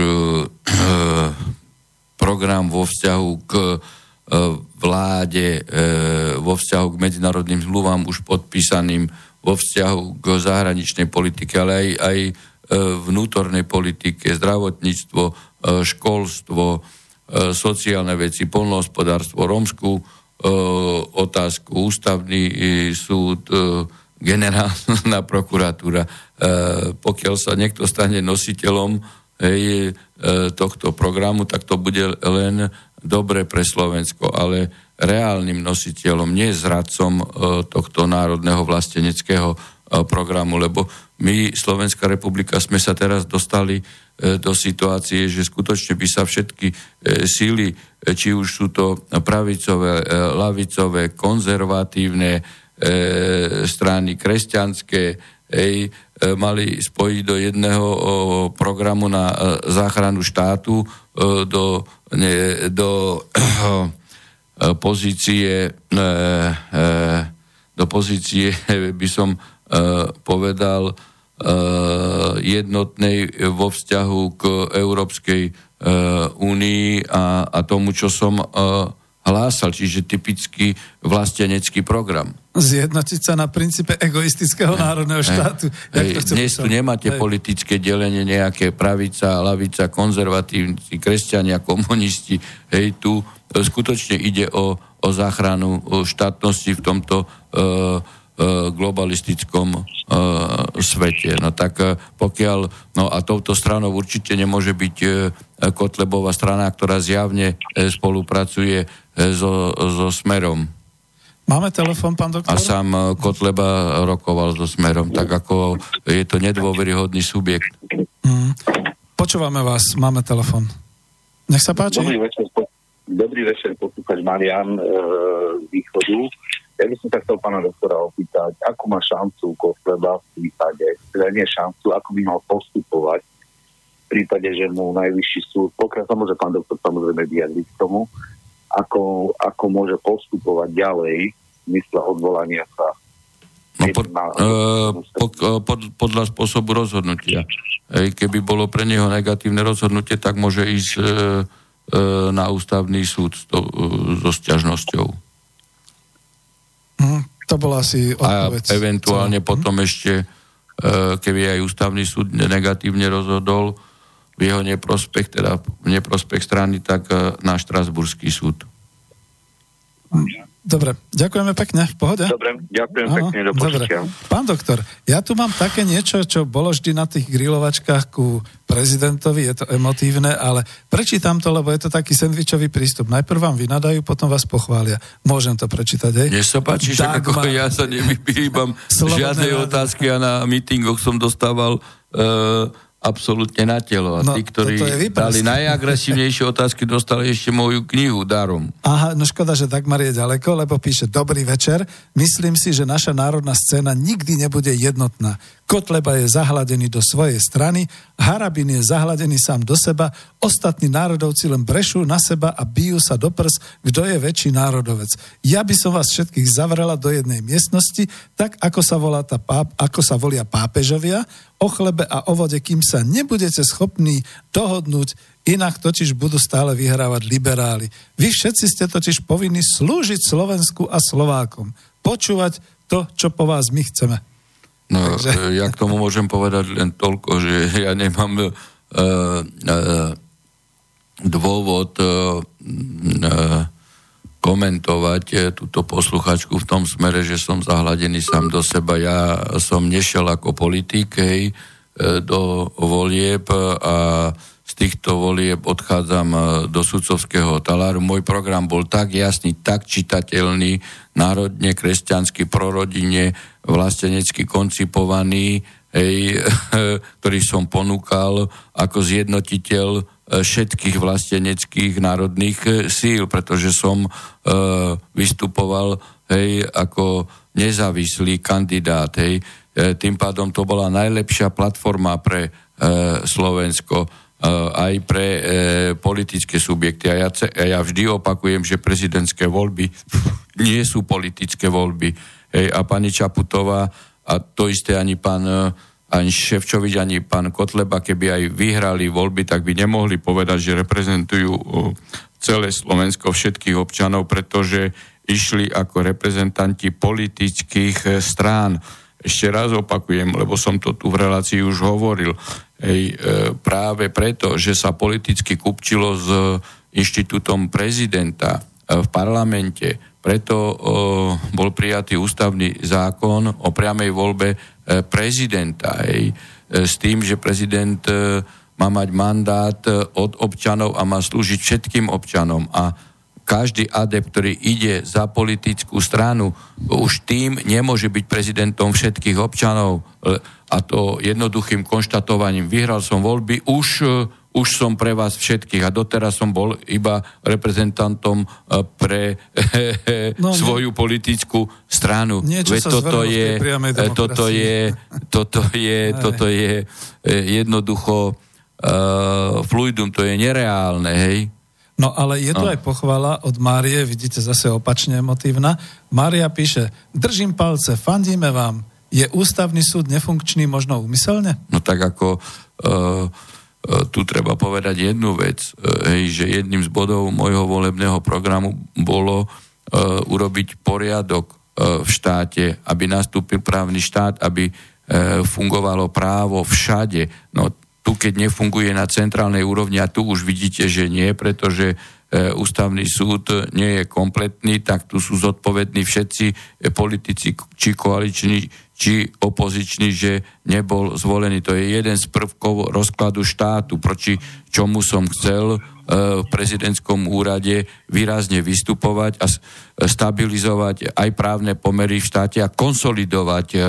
program vo vzťahu k e, vláde, e, vo vzťahu k medzinárodným zmluvám už podpísaným, vo vzťahu k zahraničnej politike, ale aj, aj vnútornej politike, zdravotníctvo, školstvo, sociálne veci, poľnohospodárstvo, rómskú otázku, ústavný súd, generálna prokuratúra. Pokiaľ sa niekto stane nositeľom hej, tohto programu, tak to bude len dobre pre Slovensko, ale reálnym nositeľom, nie zradcom tohto národného vlasteneckého programu, lebo my, Slovenská republika, sme sa teraz dostali do situácie, že skutočne by sa všetky síly, či už sú to pravicové, ľavicové, konzervatívne strany, kresťanské, ej, mali spojiť do jedného programu na záchranu štátu, do, ne, do pozície do pozície, by som povedal, jednotnej vo vzťahu k Európskej únii a, a tomu, čo som hlásal, čiže typický vlastenecký program. Zjednotiť sa na princípe egoistického národného štátu. Hej, dnes tu nemáte hej. politické delenie, nejaké pravica, lavica, konzervatívci, kresťania, komunisti. Hej, tu skutočne ide o, o záchranu štátnosti v tomto uh, globalistickom uh, svete. No tak uh, pokiaľ, no a touto stranou určite nemôže byť uh, Kotlebová strana, ktorá zjavne uh, spolupracuje uh, so, so Smerom. Máme telefon, pán doktor? A sám uh, Kotleba rokoval so Smerom, tak ako je to nedôveryhodný subjekt. Mm. Počúvame vás, máme telefon. Nech sa páči. Dobrý večer, po, dobrý večer poslúchať Marian uh, z východu. Ja by som sa chcel pána doktora opýtať, akú má šancu Kotleba v prípade, teda nie šancu, ako by mal postupovať v prípade, že mu najvyšší súd, pokiaľ sa môže pán doktor samozrejme vyjadriť k tomu, ako, ako môže postupovať ďalej v mysle odvolania sa. No pod, na, uh, pod, pod, podľa spôsobu rozhodnutia. Ej, keby bolo pre neho negatívne rozhodnutie, tak môže ísť uh, uh, na ústavný súd s to, uh, so sťažnosťou. Mm, to bola asi odpoveď. A eventuálne Co? potom ešte, keby aj ústavný súd negatívne rozhodol v jeho neprospech, teda v neprospech strany, tak na štrasburský súd. Dobre, ďakujeme pekne, v pohode? Dobre, ďakujem Aha, pekne, do počutia. Pán doktor, ja tu mám také niečo, čo bolo vždy na tých grilovačkách ku prezidentovi, je to emotívne, ale prečítam to, lebo je to taký sendvičový prístup. Najprv vám vynadajú, potom vás pochvália. Môžem to prečítať, hej? Mne sa páči, že ako ja sa nevyhýbam žiadnej otázky a na mítingoch som dostával uh, absolútne na telo. A no, tí, ktorí dali najagresívnejšie otázky, dostali ešte moju knihu darom. Aha, no škoda, že Dagmar je ďaleko, lebo píše: Dobrý večer, myslím si, že naša národná scéna nikdy nebude jednotná. Kotleba je zahladený do svojej strany, Harabin je zahladený sám do seba, ostatní národovci len brešú na seba a bijú sa do prs, kto je väčší národovec. Ja by som vás všetkých zavrela do jednej miestnosti, tak ako sa, volá tá páp, ako sa volia pápežovia, o chlebe a o vode, kým sa nebudete schopní dohodnúť, Inak totiž budú stále vyhrávať liberáli. Vy všetci ste totiž povinní slúžiť Slovensku a Slovákom. Počúvať to, čo po vás my chceme. No, Takže... ja k tomu môžem povedať len toľko, že ja nemám uh, uh, dôvod uh, uh, komentovať túto posluchačku v tom smere, že som zahladený sám do seba. Ja som nešiel ako politik, hej, do volieb a z týchto volieb odchádzam do sudcovského taláru. Môj program bol tak jasný, tak čitateľný, národne, kresťanský, prorodine, vlastenecky koncipovaný, hej, ktorý som ponúkal ako zjednotiteľ všetkých vlasteneckých národných síl, pretože som e, vystupoval, hej, ako nezávislý kandidát, hej. E, tým pádom to bola najlepšia platforma pre e, Slovensko, e, aj pre e, politické subjekty. A ja, ja vždy opakujem, že prezidentské voľby nie sú politické voľby. Hej. A pani Čaputová, a to isté ani pán ani Šefčovič, ani pán Kotleba, keby aj vyhrali voľby, tak by nemohli povedať, že reprezentujú celé Slovensko, všetkých občanov, pretože išli ako reprezentanti politických strán. Ešte raz opakujem, lebo som to tu v relácii už hovoril. Ej, práve preto, že sa politicky kupčilo s inštitútom prezidenta v parlamente, preto o, bol prijatý ústavný zákon o priamej voľbe e, prezidenta. Hej, e, s tým, že prezident e, má mať mandát e, od občanov a má slúžiť všetkým občanom. A každý adept, ktorý ide za politickú stranu, už tým nemôže byť prezidentom všetkých občanov. E, a to jednoduchým konštatovaním. Vyhral som voľby, už... E, už som pre vás všetkých a doteraz som bol iba reprezentantom pre no, svoju politickú stranu. Veď toto je, toto je, toto je, toto je jednoducho uh, fluidum, to je nereálne, hej? No ale je tu no. aj pochvala od Márie, vidíte, zase opačne emotívna. Mária píše, držím palce, fandíme vám. Je ústavný súd nefunkčný možno úmyselne? No tak ako... Uh, tu treba povedať jednu vec, hej, že jedným z bodov môjho volebného programu bolo uh, urobiť poriadok uh, v štáte, aby nastúpil právny štát, aby uh, fungovalo právo všade. No tu, keď nefunguje na centrálnej úrovni, a tu už vidíte, že nie, pretože uh, ústavný súd nie je kompletný, tak tu sú zodpovední všetci politici, či koaliční, či opozičný, že nebol zvolený. To je jeden z prvkov rozkladu štátu, proti čomu som chcel e, v prezidentskom úrade výrazne vystupovať a stabilizovať aj právne pomery v štáte a konsolidovať e,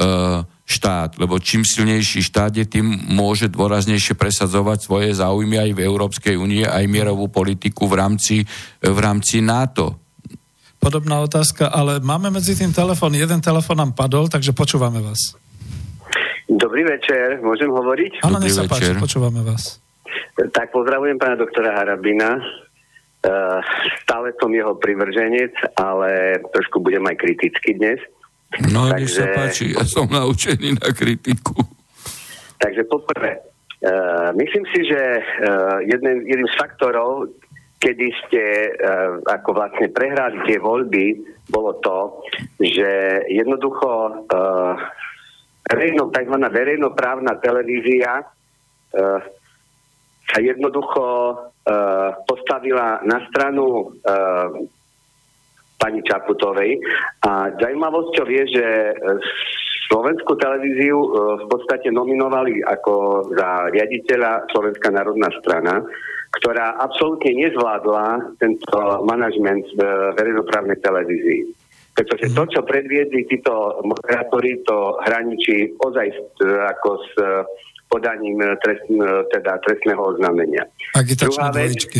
štát. Lebo čím silnejší štát je, tým môže dôraznejšie presadzovať svoje záujmy aj v Európskej únie, aj mierovú politiku v rámci, v rámci NATO. Podobná otázka, ale máme medzi tým telefón. Jeden telefón nám padol, takže počúvame vás. Dobrý večer, môžem hovoriť? Áno, nech sa páči, počúvame vás. Tak pozdravujem pána doktora Harabina. Uh, stále som jeho privrženec, ale trošku budem aj kritický dnes. No, takže... nech sa páči, ja som naučený na kritiku. Takže poprvé, uh, myslím si, že uh, jeden, jeden z faktorov, kedy ste uh, ako vlastne prehrali tie voľby, bolo to, že jednoducho uh, verejno, tzv. Verejnoprávna televízia uh, sa jednoducho uh, postavila na stranu uh, pani Čaputovej a zaujímavosťou je, že slovenskú televíziu uh, v podstate nominovali ako za riaditeľa Slovenská národná strana, ktorá absolútne nezvládla tento manažment v verejnoprávnej televízii. Pretože to, čo predviedli títo moderátori, to hraničí ozaj ako s podaním trest, teda trestného oznámenia. Agitačné dvojičky.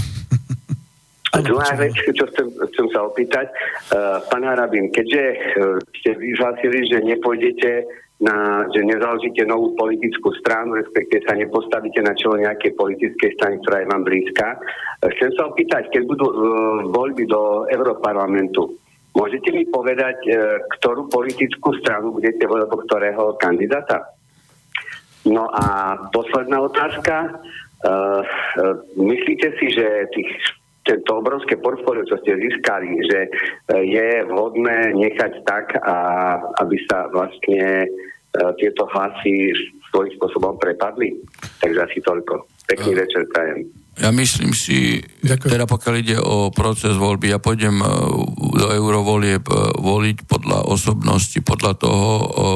A druhá vec, čo chcem, chcem sa opýtať, uh, pán Harabin, keďže uh, ste vyhlásili, že nepôjdete na, že nezaložíte novú politickú stranu, respektíve sa nepostavíte na čelo nejakej politickej strany, ktorá je vám blízka. Chcem sa opýtať, keď budú uh, voľby do Európarlamentu, môžete mi povedať, uh, ktorú politickú stranu budete voliť, ktorého kandidáta? No a posledná otázka. uh, myslíte si, že tých, tento obrovské portfólio, čo ste získali, že je vhodné nechať tak, a aby sa vlastne uh, tieto hlasy svojím spôsobom prepadli? Takže asi toľko. Pekný uh. večer prajem. Ja myslím si, Ďakujem. teda pokiaľ ide o proces voľby, ja pôjdem do eurovolieb voliť podľa osobnosti, podľa toho,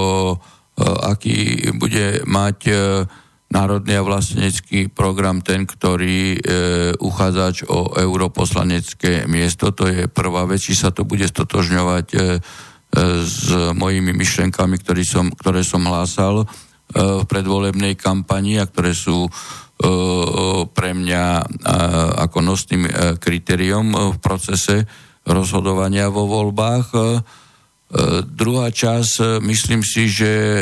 aký bude mať národný a vlastenecký program ten, ktorý uchádzač o europoslanecké miesto. To je prvá vec, či sa to bude stotožňovať s mojimi myšlenkami, ktoré som, ktoré som hlásal v predvolebnej kampani a ktoré sú pre mňa ako nosným kritériom v procese rozhodovania vo voľbách. Druhá časť, myslím si, že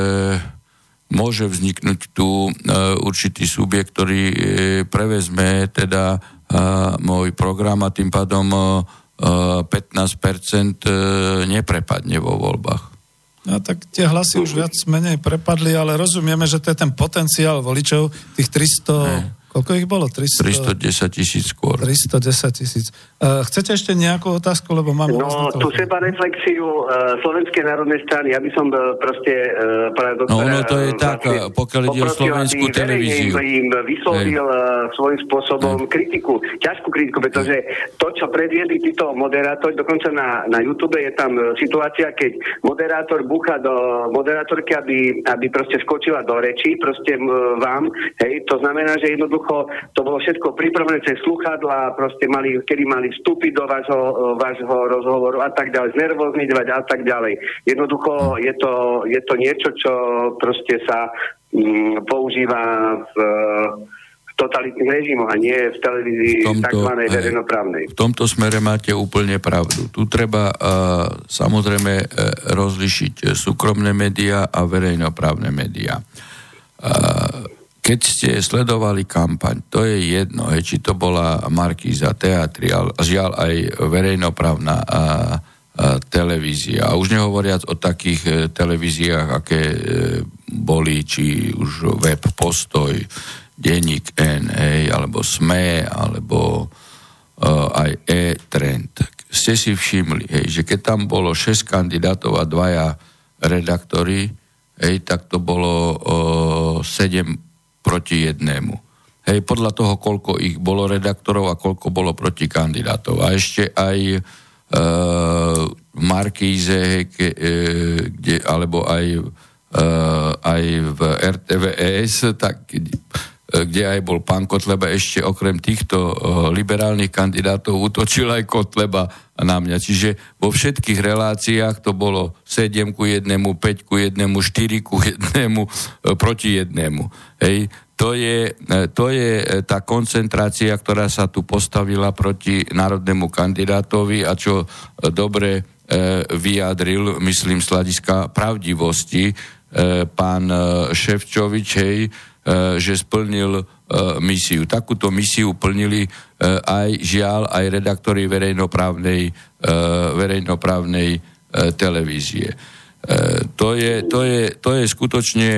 môže vzniknúť tu určitý subjekt, ktorý prevezme teda môj program a tým pádom pätnásť percent neprepadne vo voľbách. No tak tie hlasy už viac menej prepadli, ale rozumieme, že to je ten potenciál voličov, tých tristo... Ne. Koľko ich bolo? tristo, tristodesať tisíc skôr. tristodesať tisíc. Uh, chcete ešte nejakú otázku, lebo máme... No, tú seba reflexiu uh, Slovenskej národnej strany, ja by som uh, proste... Uh, práve doktora, no, no, to je tak, vlastne, pokiaľ ide o slovenskú televíziu. Im vyslovil uh, svojím spôsobom Hej. kritiku, ťažkú kritiku, pretože Hej. to, čo predviedli títo moderátori, dokonca na, na YouTube je tam uh, situácia, keď moderátor búcha do moderátorky, aby, aby proste skočila do reči, proste uh, vám, hej, to znamená, že jednoducho to bolo všetko pripravené cez sluchadlá, proste mali, kedy mali vstúpiť do vášho, vášho rozhovoru a tak ďalej, znervozniť a tak ďalej. Jednoducho je to, je to niečo, čo proste sa mm, používa v, v totalitných režimoch a nie v televízii takzvanej verejnoprávnej. V tomto smere máte úplne pravdu. Tu treba uh, samozrejme uh, rozlišiť súkromné médiá a verejnoprávne médiá. Uh, Keď ste sledovali kampaň, to je jedno, či to bola Markíza, Teatriál, žiaľ aj verejnoprávna a, a televízia. A už nehovoriac o takých e, televíziách, aké e, boli, či už web Postoj, Denník N, hej, alebo SME, alebo e, aj E-Trend. Ste si všimli, hej, že keď tam bolo šesť kandidátov a dvaja redaktori, hej, tak to bolo e, sedem proti jednému. Hej, podľa toho, koľko ich bolo redaktorov a koľko bolo proti kandidátov. A ešte aj e, v Markíze, hej, ke, e, kde, alebo aj, e, aj v er té vé es, tak, kde aj bol pán Kotleba, ešte okrem týchto e, liberálnych kandidátov útočil aj Kotleba na mňa. Čiže vo všetkých reláciách to bolo sedem ku jednému, päť ku jednému, štyri ku jednému, e, proti jednému. Hej, to je, to je tá koncentrácia, ktorá sa tu postavila proti národnému kandidátovi a čo dobre e, vyjadril, myslím, z hľadiska pravdivosti e, pán Šefčovič, hej, e, že splnil e, misiu. Takúto misiu plnili e, aj žiaľ, aj redaktori verejnoprávnej, e, verejnoprávnej e, televízie. E, to, je, to, je, to je skutočne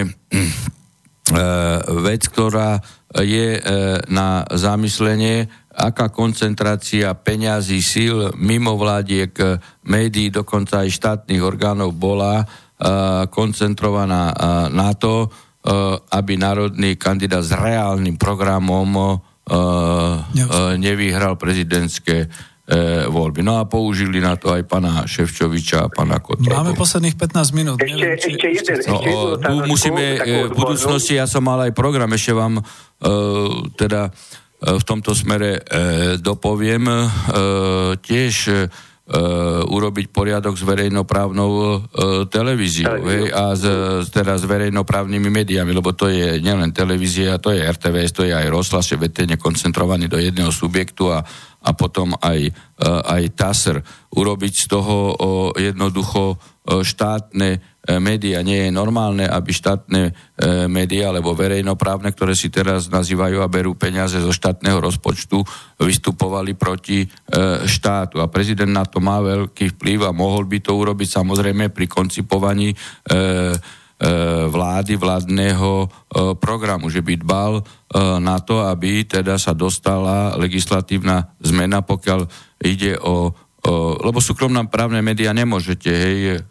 vec, ktorá je na zamyslenie, aká koncentrácia peňazí, síl, mimovládiek, médií, dokonca aj štátnych orgánov bola koncentrovaná na to, aby národný kandidát s reálnym programom nevyhral prezidentské voľby. No a použili na to aj pána Šefčoviča a pána Kotleba. Máme posledných pätnásť minút. Ešte, Neviem, či, ešte jeden. No, ešte jednu, tu musíme v budúcnosti, ja som mal aj program, ešte vám uh, teda uh, v tomto smere uh, dopoviem, uh, tiež uh, urobiť poriadok s verejnoprávnou uh, televíziou hej, a s, teda s verejnoprávnymi médiami, lebo to je nielen televízia, to je er té vé es, to je aj rozhlas, je vetene koncentrovaný do jedného subjektu a a potom aj, aj TASR. Urobiť z toho jednoducho štátne médiá. Nie je normálne, aby štátne médiá, alebo verejnoprávne, ktoré si teraz nazývajú a berú peniaze zo štátneho rozpočtu, vystupovali proti štátu. A prezident na to má veľký vplyv a mohol by to urobiť samozrejme pri koncipovaní vlády, vládneho programu, že by dbal na to, aby teda sa dostala legislatívna zmena, pokiaľ ide o, o lebo súkromná právne médiá nemôžete, hej,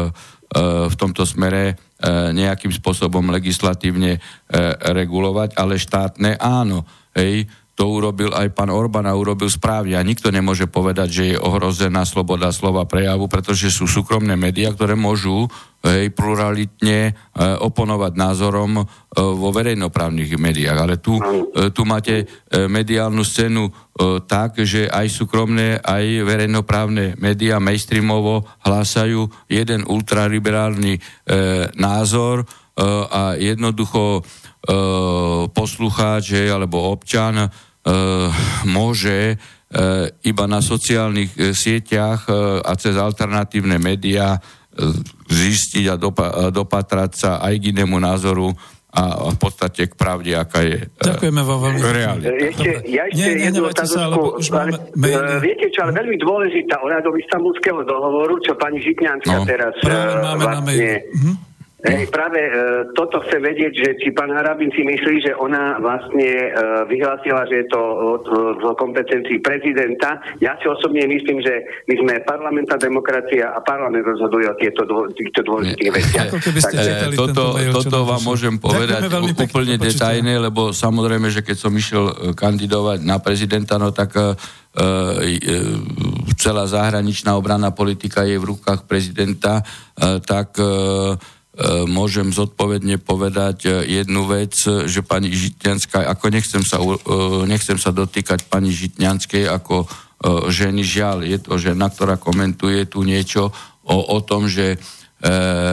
v tomto smere nejakým spôsobom legislatívne regulovať, ale štátne áno, hej. To urobil aj pán Orbán a urobil správne. A nikto nemôže povedať, že je ohrozená sloboda slova prejavu, pretože sú súkromné médiá, ktoré môžu hej, pluralitne e, oponovať názorom e, vo verejnoprávnych médiách. Ale tu, e, tu máte e, mediálnu scénu e, tak, že aj súkromné, aj verejnoprávne médiá mainstreamovo hlásajú jeden ultraliberálny e, názor e, a jednoducho Uh, poslucháč alebo občan uh, môže uh, iba na sociálnych uh, sieťach uh, a cez alternatívne médiá uh, zistiť a dopa- dopatrať sa aj k inému názoru a, a v podstate k pravde, aká je uh, Ďakujeme vám veľmi. realita. Ešte, ja ešte nie, jednu otázku. Viete čo, ale veľmi dôležitá ohľadom Istanbulského dohovoru, čo pani Žitňanská no. teraz uh, vlastne... Hej, práve e, toto chce vedieť, že či pán Harabin si myslí, že ona vlastne e, vyhlásila, že je to v kompetencii prezidenta. Ja si osobne myslím, že my sme parlamentná demokracia a parlament rozhoduje o tieto, týchto dôležitých veciach. Takže toto, toto vám môžem povedať úplne detailne, lebo samozrejme, že keď som išiel kandidovať na prezidenta, no tak e, e, celá zahraničná obranná politika je v rukách prezidenta, e, tak e, môžem zodpovedne povedať jednu vec, že pani Žitňanská, ako nechcem sa, nechcem sa dotýkať pani Žitňanskej ako ženy, žiaľ, je to žena, ktorá komentuje tu niečo o, o tom, že e, e,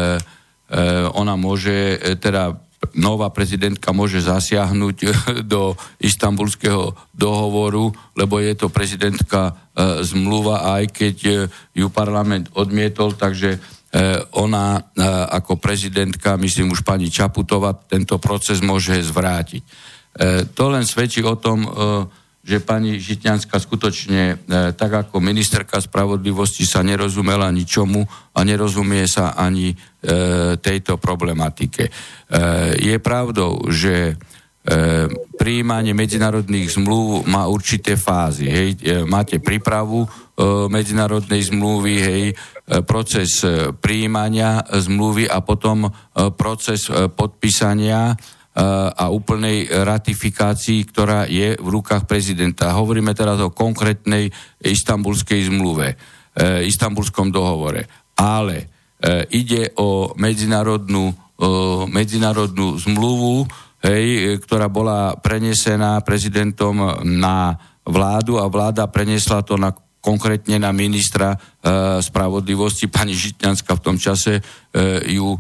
ona môže, teda nová prezidentka môže zasiahnuť do Istanbulského dohovoru, lebo je to prezidentka e, zmluva, aj keď ju parlament odmietol, takže ona ako prezidentka, myslím už pani Čaputová, tento proces môže zvrátiť. To len svedčí o tom, že pani Žitňanská skutočne, tak ako ministerka spravodlivosti sa nerozumela ničomu a nerozumie sa ani tejto problematike. Je pravdou, že prijímanie medzinárodných zmluv má určité fázy. Hej. Máte prípravu medzinárodnej zmluvy, hej, proces prijímania zmluvy a potom proces podpísania a úplnej ratifikácii, ktorá je v rukách prezidenta. Hovoríme teraz o konkrétnej Istanbulskej zmluve, Istanbulskom dohovore. Ale ide o medzinárodnú, medzinárodnú zmluvu, hej, ktorá bola prenesená prezidentom na vládu a vláda preniesla to na konkrétne na ministra e, spravodlivosti. Pani Žitňanská v tom čase e, ju e,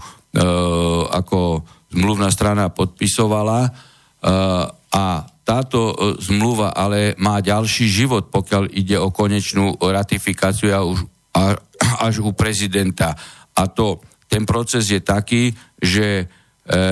ako zmluvná strana podpisovala e, a táto e, zmluva ale má ďalší život, pokiaľ ide o konečnú ratifikáciu a už, a, až u prezidenta. A to, ten proces je taký, že, e,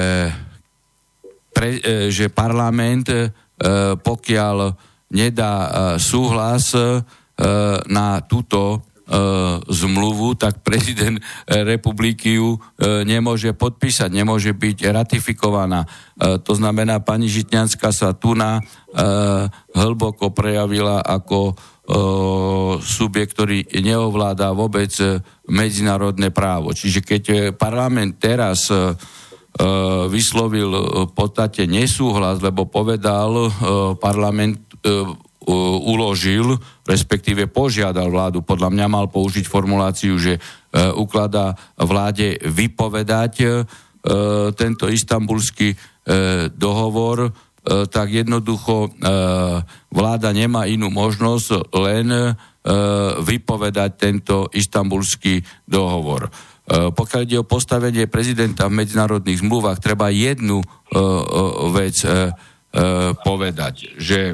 pre, e, že parlament, e, pokiaľ nedá e, súhlas e, na túto e, zmluvu, tak prezident republiky ju e, nemôže podpísať, nemôže byť ratifikovaná. E, to znamená, pani Žitňanská sa tu na e, hlboko prejavila ako e, subjekt, ktorý neovláda vôbec medzinárodné právo. Čiže keď parlament teraz e, vyslovil v podstate nesúhlas, lebo povedal e, parlament e, uložil, respektíve požiadal vládu, podľa mňa mal použiť formuláciu, že e, ukladá vláde vypovedať e, tento istanbulský e, dohovor, e, tak jednoducho e, vláda nemá inú možnosť len e, vypovedať tento istanbulský dohovor. E, pokiaľ ide o postavenie prezidenta v medzinárodných zmluvách, treba jednu e, e, vec e, e, povedať, že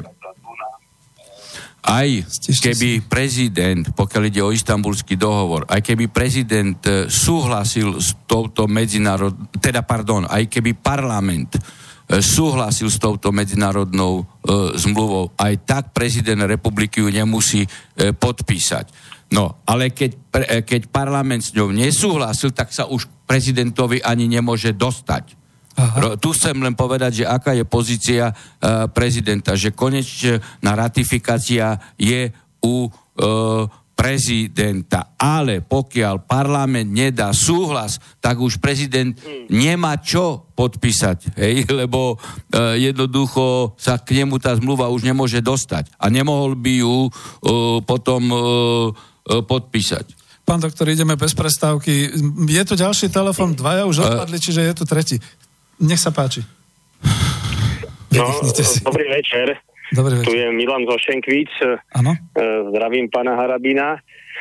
aj keby prezident, pokiaľ ide o istanbulský dohovor, aj keby prezident súhlasil s touto medzinárodnou, teda pardon, aj keby parlament súhlasil s touto medzinárodnou e, zmluvou, aj tak prezident republiky ju nemusí e, podpísať. No, ale keď, pre, keď parlament s ňou nesúhlasil, tak sa už prezidentovi ani nemôže dostať. Aha. Tu chcem len povedať, že aká je pozícia uh, prezidenta, že konečná ratifikácia je u uh, prezidenta. Ale pokiaľ parlament nedá súhlas, tak už prezident nemá čo podpísať, hej? Lebo uh, jednoducho sa k nemu tá zmluva už nemôže dostať a nemohol by ju uh, potom uh, uh, podpísať. Pán doktor, ideme bez prestávky. Je tu ďalší telefon, dvaja už odpadli, čiže je tu tretí. Nech sa páči. No, dobrý večer. Dobrý večer. Tu je Milan zo Šenkvíc. Áno. Zdravím pána Harabina.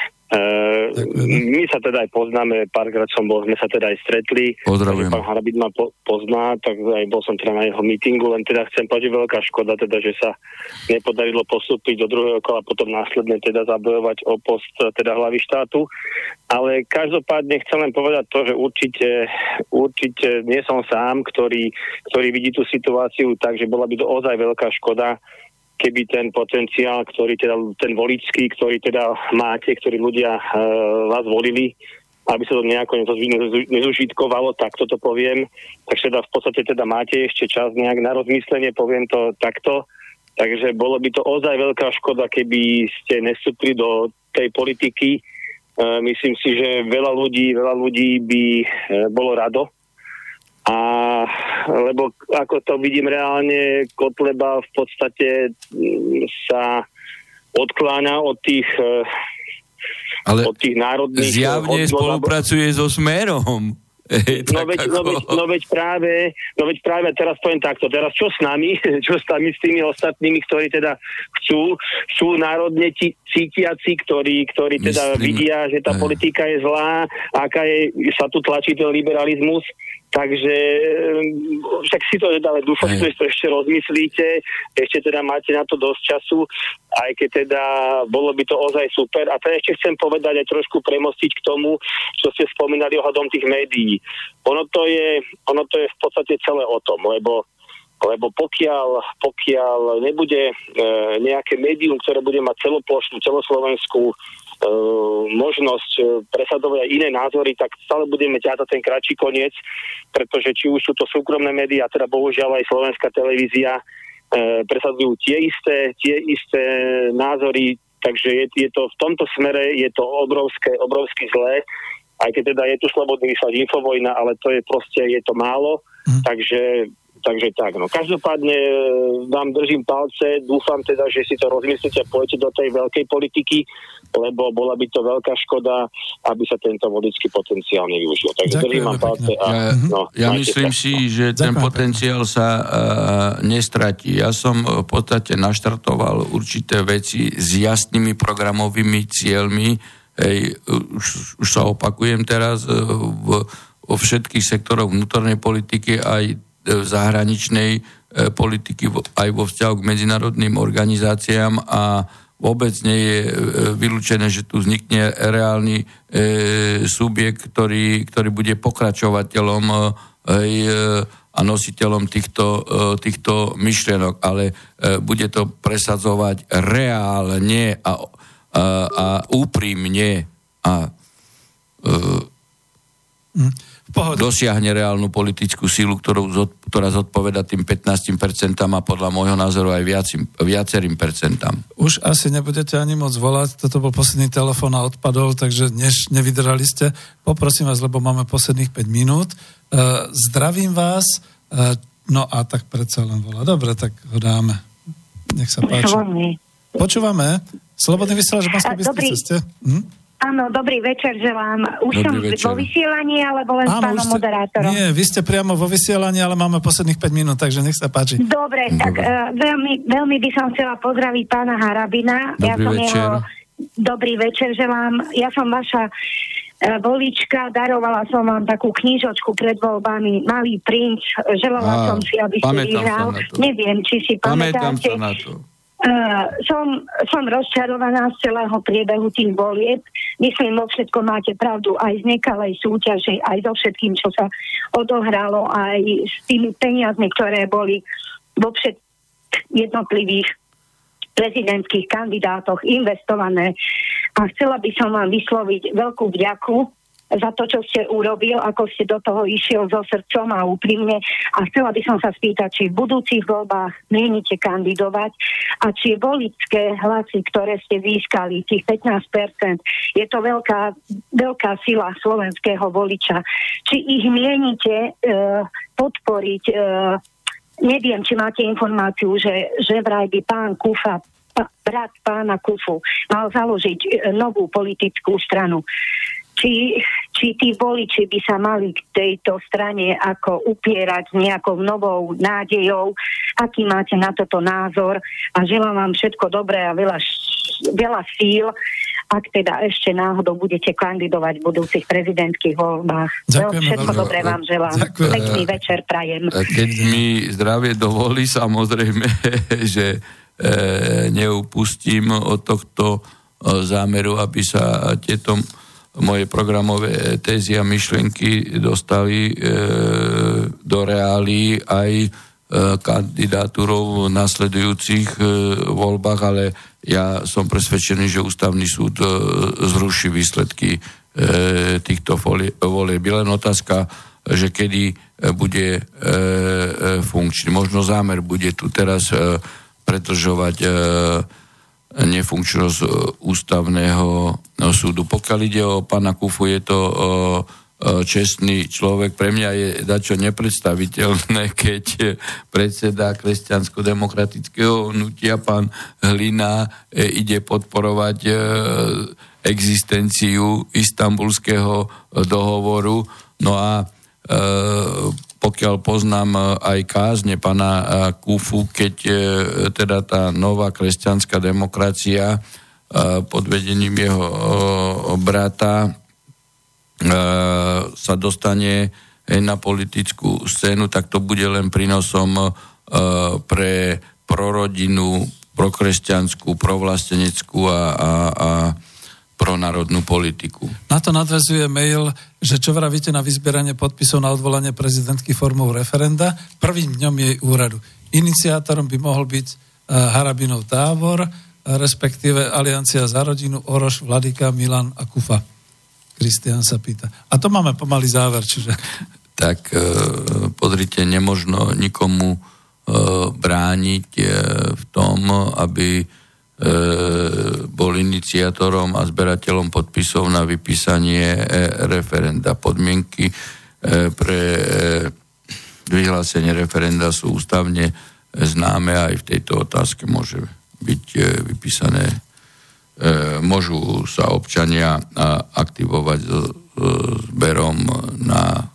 My sa teda aj poznáme, párkrát som bol, sme sa teda aj stretli. Pozdravujem. Pán Harabin ma po, pozná, tak aj bol som teda na jeho meetingu, len teda chcem povedať, veľká škoda, teda, že sa nepodarilo postúpiť do druhého kola, potom následne teda zabojovať o post teda hlavy štátu. Ale každopádne chcem len povedať to, že určite, určite nie som sám, ktorý, ktorý vidí tú situáciu tak, že bola by to ozaj veľká škoda, keby ten potenciál, ktorý teda, ten voličský, ktorý teda máte, ktorí ľudia e, vás volili, aby sa to nejako nezužitkovalo, tak toto poviem, tak teda v podstate teda máte ešte čas nejak na rozmyslenie, poviem to takto, takže bolo by to ozaj veľká škoda, keby ste nestúpili do tej politiky. E, myslím si, že veľa ľudí, veľa ľudí by e, bolo rado, a lebo ako to vidím reálne, Kotleba v podstate sa odkláňa od tých ale od tých národných... zjavne od, spolupracuje so Smerom. No veď, no, veď, no veď práve, no veď práve teraz poviem takto, teraz čo s nami, čo s nami s tými ostatnými, ktorí teda chcú, sú národne tí, cítiaci, ktorí, ktorí teda Myslím, vidia, že tá politika je zlá, aká je, sa tu tlačí ten liberalizmus, takže však si to teda, ale dúfam, že to ešte rozmyslíte, ešte teda máte na to dosť času, aj keď teda bolo by to ozaj super. A teda ešte chcem povedať aj trošku premostiť k tomu, čo ste spomínali ohľadom tých médií. Ono to je, ono to je v podstate celé o tom, lebo lebo pokiaľ, pokiaľ nebude e, nejaké médium, ktoré bude mať celoplošnú, celoslovenskú e, možnosť e, presadovať aj iné názory, tak stále budeme ťahať ten kratší koniec, pretože či už sú to súkromné médiá, teda bohužiaľ aj slovenská televízia, e, presadujú tie isté, tie isté názory, takže je, je to v tomto smere je to obrovské, obrovské zlé, aj keď teda je tu slobodný vysielač Infovojna, ale to je proste, je to málo, mm. takže Takže tak, no. Každopádne vám držím palce, dúfam teda, že si to rozmyslíte a pôjdete do tej veľkej politiky, lebo bola by to veľká škoda, aby sa tento vodický potenciál nevyužil. Takže ďakujem, držím vám palce. A, ja no, ja myslím sa. si, že ďakujem, ten potenciál sa uh, nestratí. Ja som v podstate naštartoval určité veci s jasnými programovými cieľmi. Hej, už, už sa opakujem teraz uh, v, vo všetkých sektoroch vnútornej politiky aj zahraničnej e, politiky aj vo vzťahu k medzinárodným organizáciám a vôbec nie je e, vylúčené, že tu vznikne reálny e, subjekt, ktorý, ktorý bude pokračovateľom e, a nositeľom týchto, e, týchto myšlienok, ale e, bude to presadzovať reálne a, a, a úprimne a e, mm. Pohodl. dosiahne reálnu politickú sílu, ktorú, ktorá zodpoveda tým pätnásť percent a podľa môjho názoru aj viacim, viacerým percentám. Už asi nebudete ani môcť volať, toto bol posledný telefón a odpadol, takže než nevydržali ste, poprosím vás, lebo máme posledných päť minút. Uh, zdravím vás, uh, no a tak predsa len volá. Dobre, tak ho dáme. Nech sa páči. Počúvame. Slobodný vysielač Banskej Bystrice ste? Hm? Áno, dobrý večer želám. Už som vo vysielaní, alebo len áno, s pánom ste, moderátorom? Nie, vy ste priamo vo vysielaní, ale máme posledných päť minút, takže nech sa páči. Dobre, Dobre. tak uh, veľmi, veľmi by som chcela pozdraviť pána Harabina. Dobrý ja som večer. Jeho, dobrý večer želám. Ja som vaša uh, volička, darovala som vám takú knižočku pred voľbami, Malý princ, želala Á, som si, aby ste vyhral. Neviem, či si Pamätám pamätáte. Sa na to. Uh, som, som rozčarovaná z celého priebehu tých volieb. Myslím, vo všetko máte pravdu, aj z nekalej súťaže, aj so všetkým, čo sa odohralo, aj s tými peniazmi, ktoré boli vo všetkých jednotlivých prezidentských kandidátoch investované. A chcela by som vám vysloviť veľkú vďaku za to, čo ste urobil, ako ste do toho išiel so srdcom a úprimne. A chcela by som sa spýtať, či v budúcich voľbách mienite kandidovať a či voličské hlasy, ktoré ste získali, tých pätnásť percent, je to veľká, veľká sila slovenského voliča. Či ich mienite e, podporiť, e, neviem, či máte informáciu, že, že vraj by pán Kufa, brat pána Kufu, mal založiť novú politickú stranu. Či, či tí voliči by sa mali k tejto strane ako upierať nejakou novou nádejou, aký máte na toto názor a želám vám všetko dobré a veľa, veľa síl, ak teda ešte náhodou budete kandidovať v budúcich prezidentských voľbách. Ďakujeme všetko veľmi. dobré vám želám. Ďakujem. Pekný večer prajem. Keď mi zdravie dovolí, samozrejme, že E, neupustím od tohto e, zámeru, aby sa tieto moje programové tézy a myšlienky dostali e, do reálií aj e, kandidatúrou v nasledujúcich e, voľbách, ale ja som presvedčený, že ústavný súd e, zruší výsledky e, týchto volieb. Len otázka, že kedy bude e, e, funkčný. Možno zámer bude tu teraz e, predržovať e, nefunkčnosť e, ústavného no, súdu. Pokiaľ ide o pána Kufu, je to e, čestný človek. Pre mňa je dačo nepredstaviteľné, keď predseda kresťansko-demokratického hnutia pán Hlina e, ide podporovať e, existenciu Istanbulského dohovoru. No a e, pokiaľ poznám aj kázne pána Kufu, keď teda tá nová kresťanská demokracia pod vedením jeho brata sa dostane na politickú scénu, tak to bude len prínosom pre prorodinu, prokresťanskú, provlasteneckú a, a, a pronárodnú politiku. Na to nadväzuje mail, že čo vravíte na vyzbieranie podpisov na odvolanie prezidentky formou referenda prvým dňom jej úradu. Iniciátorom by mohol byť uh, Harabinov tábor, uh, respektíve Aliancia za rodinu, Oroš, Vladika, Milan a Kufa. Kristián sa pýta. A to máme pomaly záver, čiže... Tak uh, pozrite, nemožno nikomu uh, brániť uh, v tom, aby bol iniciátorom a zberateľom podpisov na vypísanie referenda. Podmienky pre vyhlásenie referenda sú ústavne známe, aj v tejto otázke môže byť vypísané. Môžu sa občania aktivovať so zberom na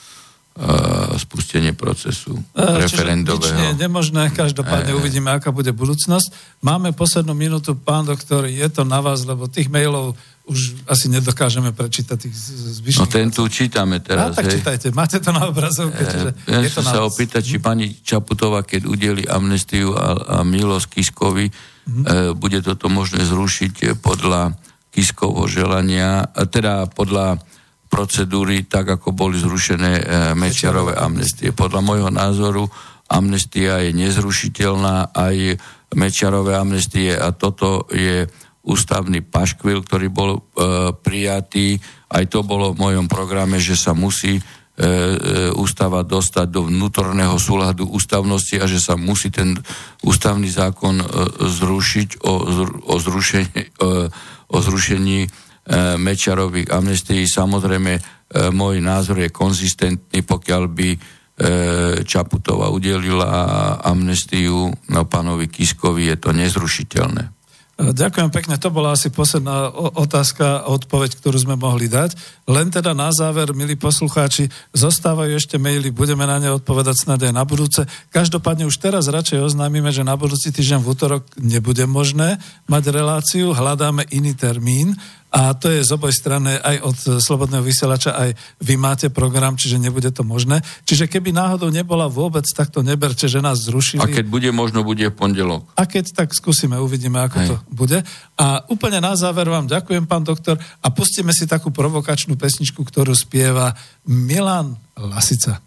spustenie procesu referendového. Nič nie je nemožné, každopádne e, uvidíme, aká bude budúcnosť. Máme poslednú minútu, pán doktor, je to na vás, lebo tých mailov už asi nedokážeme prečítať tých zvyšných. No ten tu čítame teraz. A, tak hej. Čítajte, máte to na obrazovke. Čiže ja je to sa opýtať, či pani Čaputová, keď udeli amnestiu a, a milosť Kiskovi, mm-hmm. e, bude toto možné zrušiť podľa Kiskovho želania, teda podľa procedúry, tak ako boli zrušené e, Mečiarove amnestie. Podľa môjho názoru amnestia je nezrušiteľná, aj Mečiarove amnestie, a toto je ústavný paškvil, ktorý bol e, prijatý. Aj to bolo v mojom programe, že sa musí e, e, ústava dostať do vnútorného súladu ústavnosti a že sa musí ten ústavný zákon e, zrušiť o, o zrušení, e, o zrušení Mečiarových amnestií. Samozrejme, môj názor je konzistentný, pokiaľ by Čaputová udelila amnestiu no, pánovi Kiskovi, je to nezrušiteľné. Ďakujem pekne, to bola asi posledná otázka a odpoveď, ktorú sme mohli dať. Len teda na záver, milí poslucháči, zostávajú ešte maily, budeme na ne odpovedať snáď aj na budúce. Každopádne už teraz radšej oznámime, že na budúci týždeň v útorok nebude možné mať reláciu, hľadáme iný termín. A to je z oboj strany, aj od Slobodného vysielača, aj vy máte program, čiže nebude to možné. Čiže keby náhodou nebola vôbec, tak to neberte, že nás zrušili. A keď bude možno, bude v pondelok. A keď, tak skúsime, uvidíme, ako Hej. to bude. A úplne na záver vám ďakujem, pán doktor, a pustíme si takú provokačnú pesničku, ktorú spieva Milan Lasica.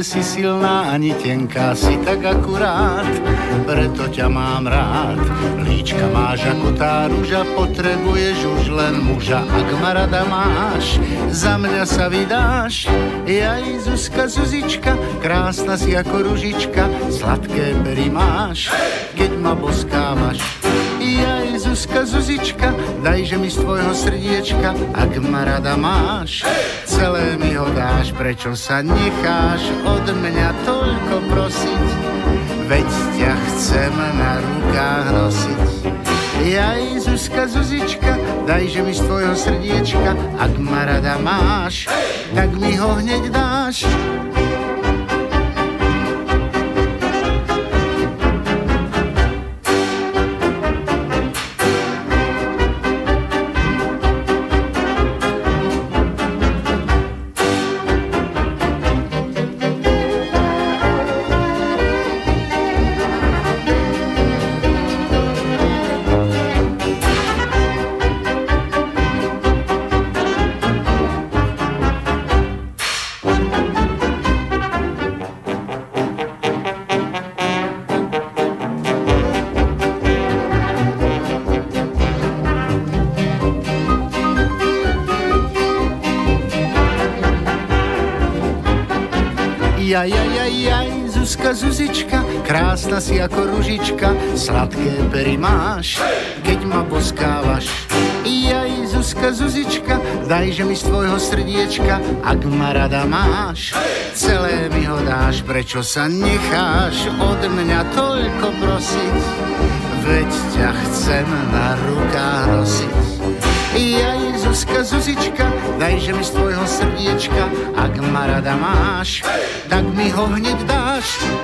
si silná, ani tenká, si tak akurát, preto ťa mám rád. Líčka máš ako tá rúža, potrebuješ už len muža, ak ma rada máš, za mňa sa vydáš. Jaj, Zuzka, Zuzička, krásna si ako ružička, sladké pery máš, keď ma boskávaš. Jaj, Zuzka, Zuzička, dajže mi z tvojho srdiečka, ak ma rada máš, celé mi ho dáš, prečo sa necháš od mňa toľko prosiť, veď ťa chcem na rukách nosiť. Jaj, Zuzka, Zuzička, dajže mi z tvojho srdiečka, ak ma rada máš, tak mi ho hneď dáš. Jaj, jaj, jaj, jaj, Zuzka, Zuzička, krásna si ako ružička, sladké pery máš, keď ma boskávaš. Jaj, Zuzka, Zuzička, dajže mi z tvojho srdiečka, ak ma rada máš, celé mi ho dáš, prečo sa necháš od mňa toľko prosiť, veď ťa chcem na rukách nosiť. Jaj, Zuzka, Zuzička, dajže mi z tvojho srdiečka, ak ma rada máš, tak mi ho hneď dáš.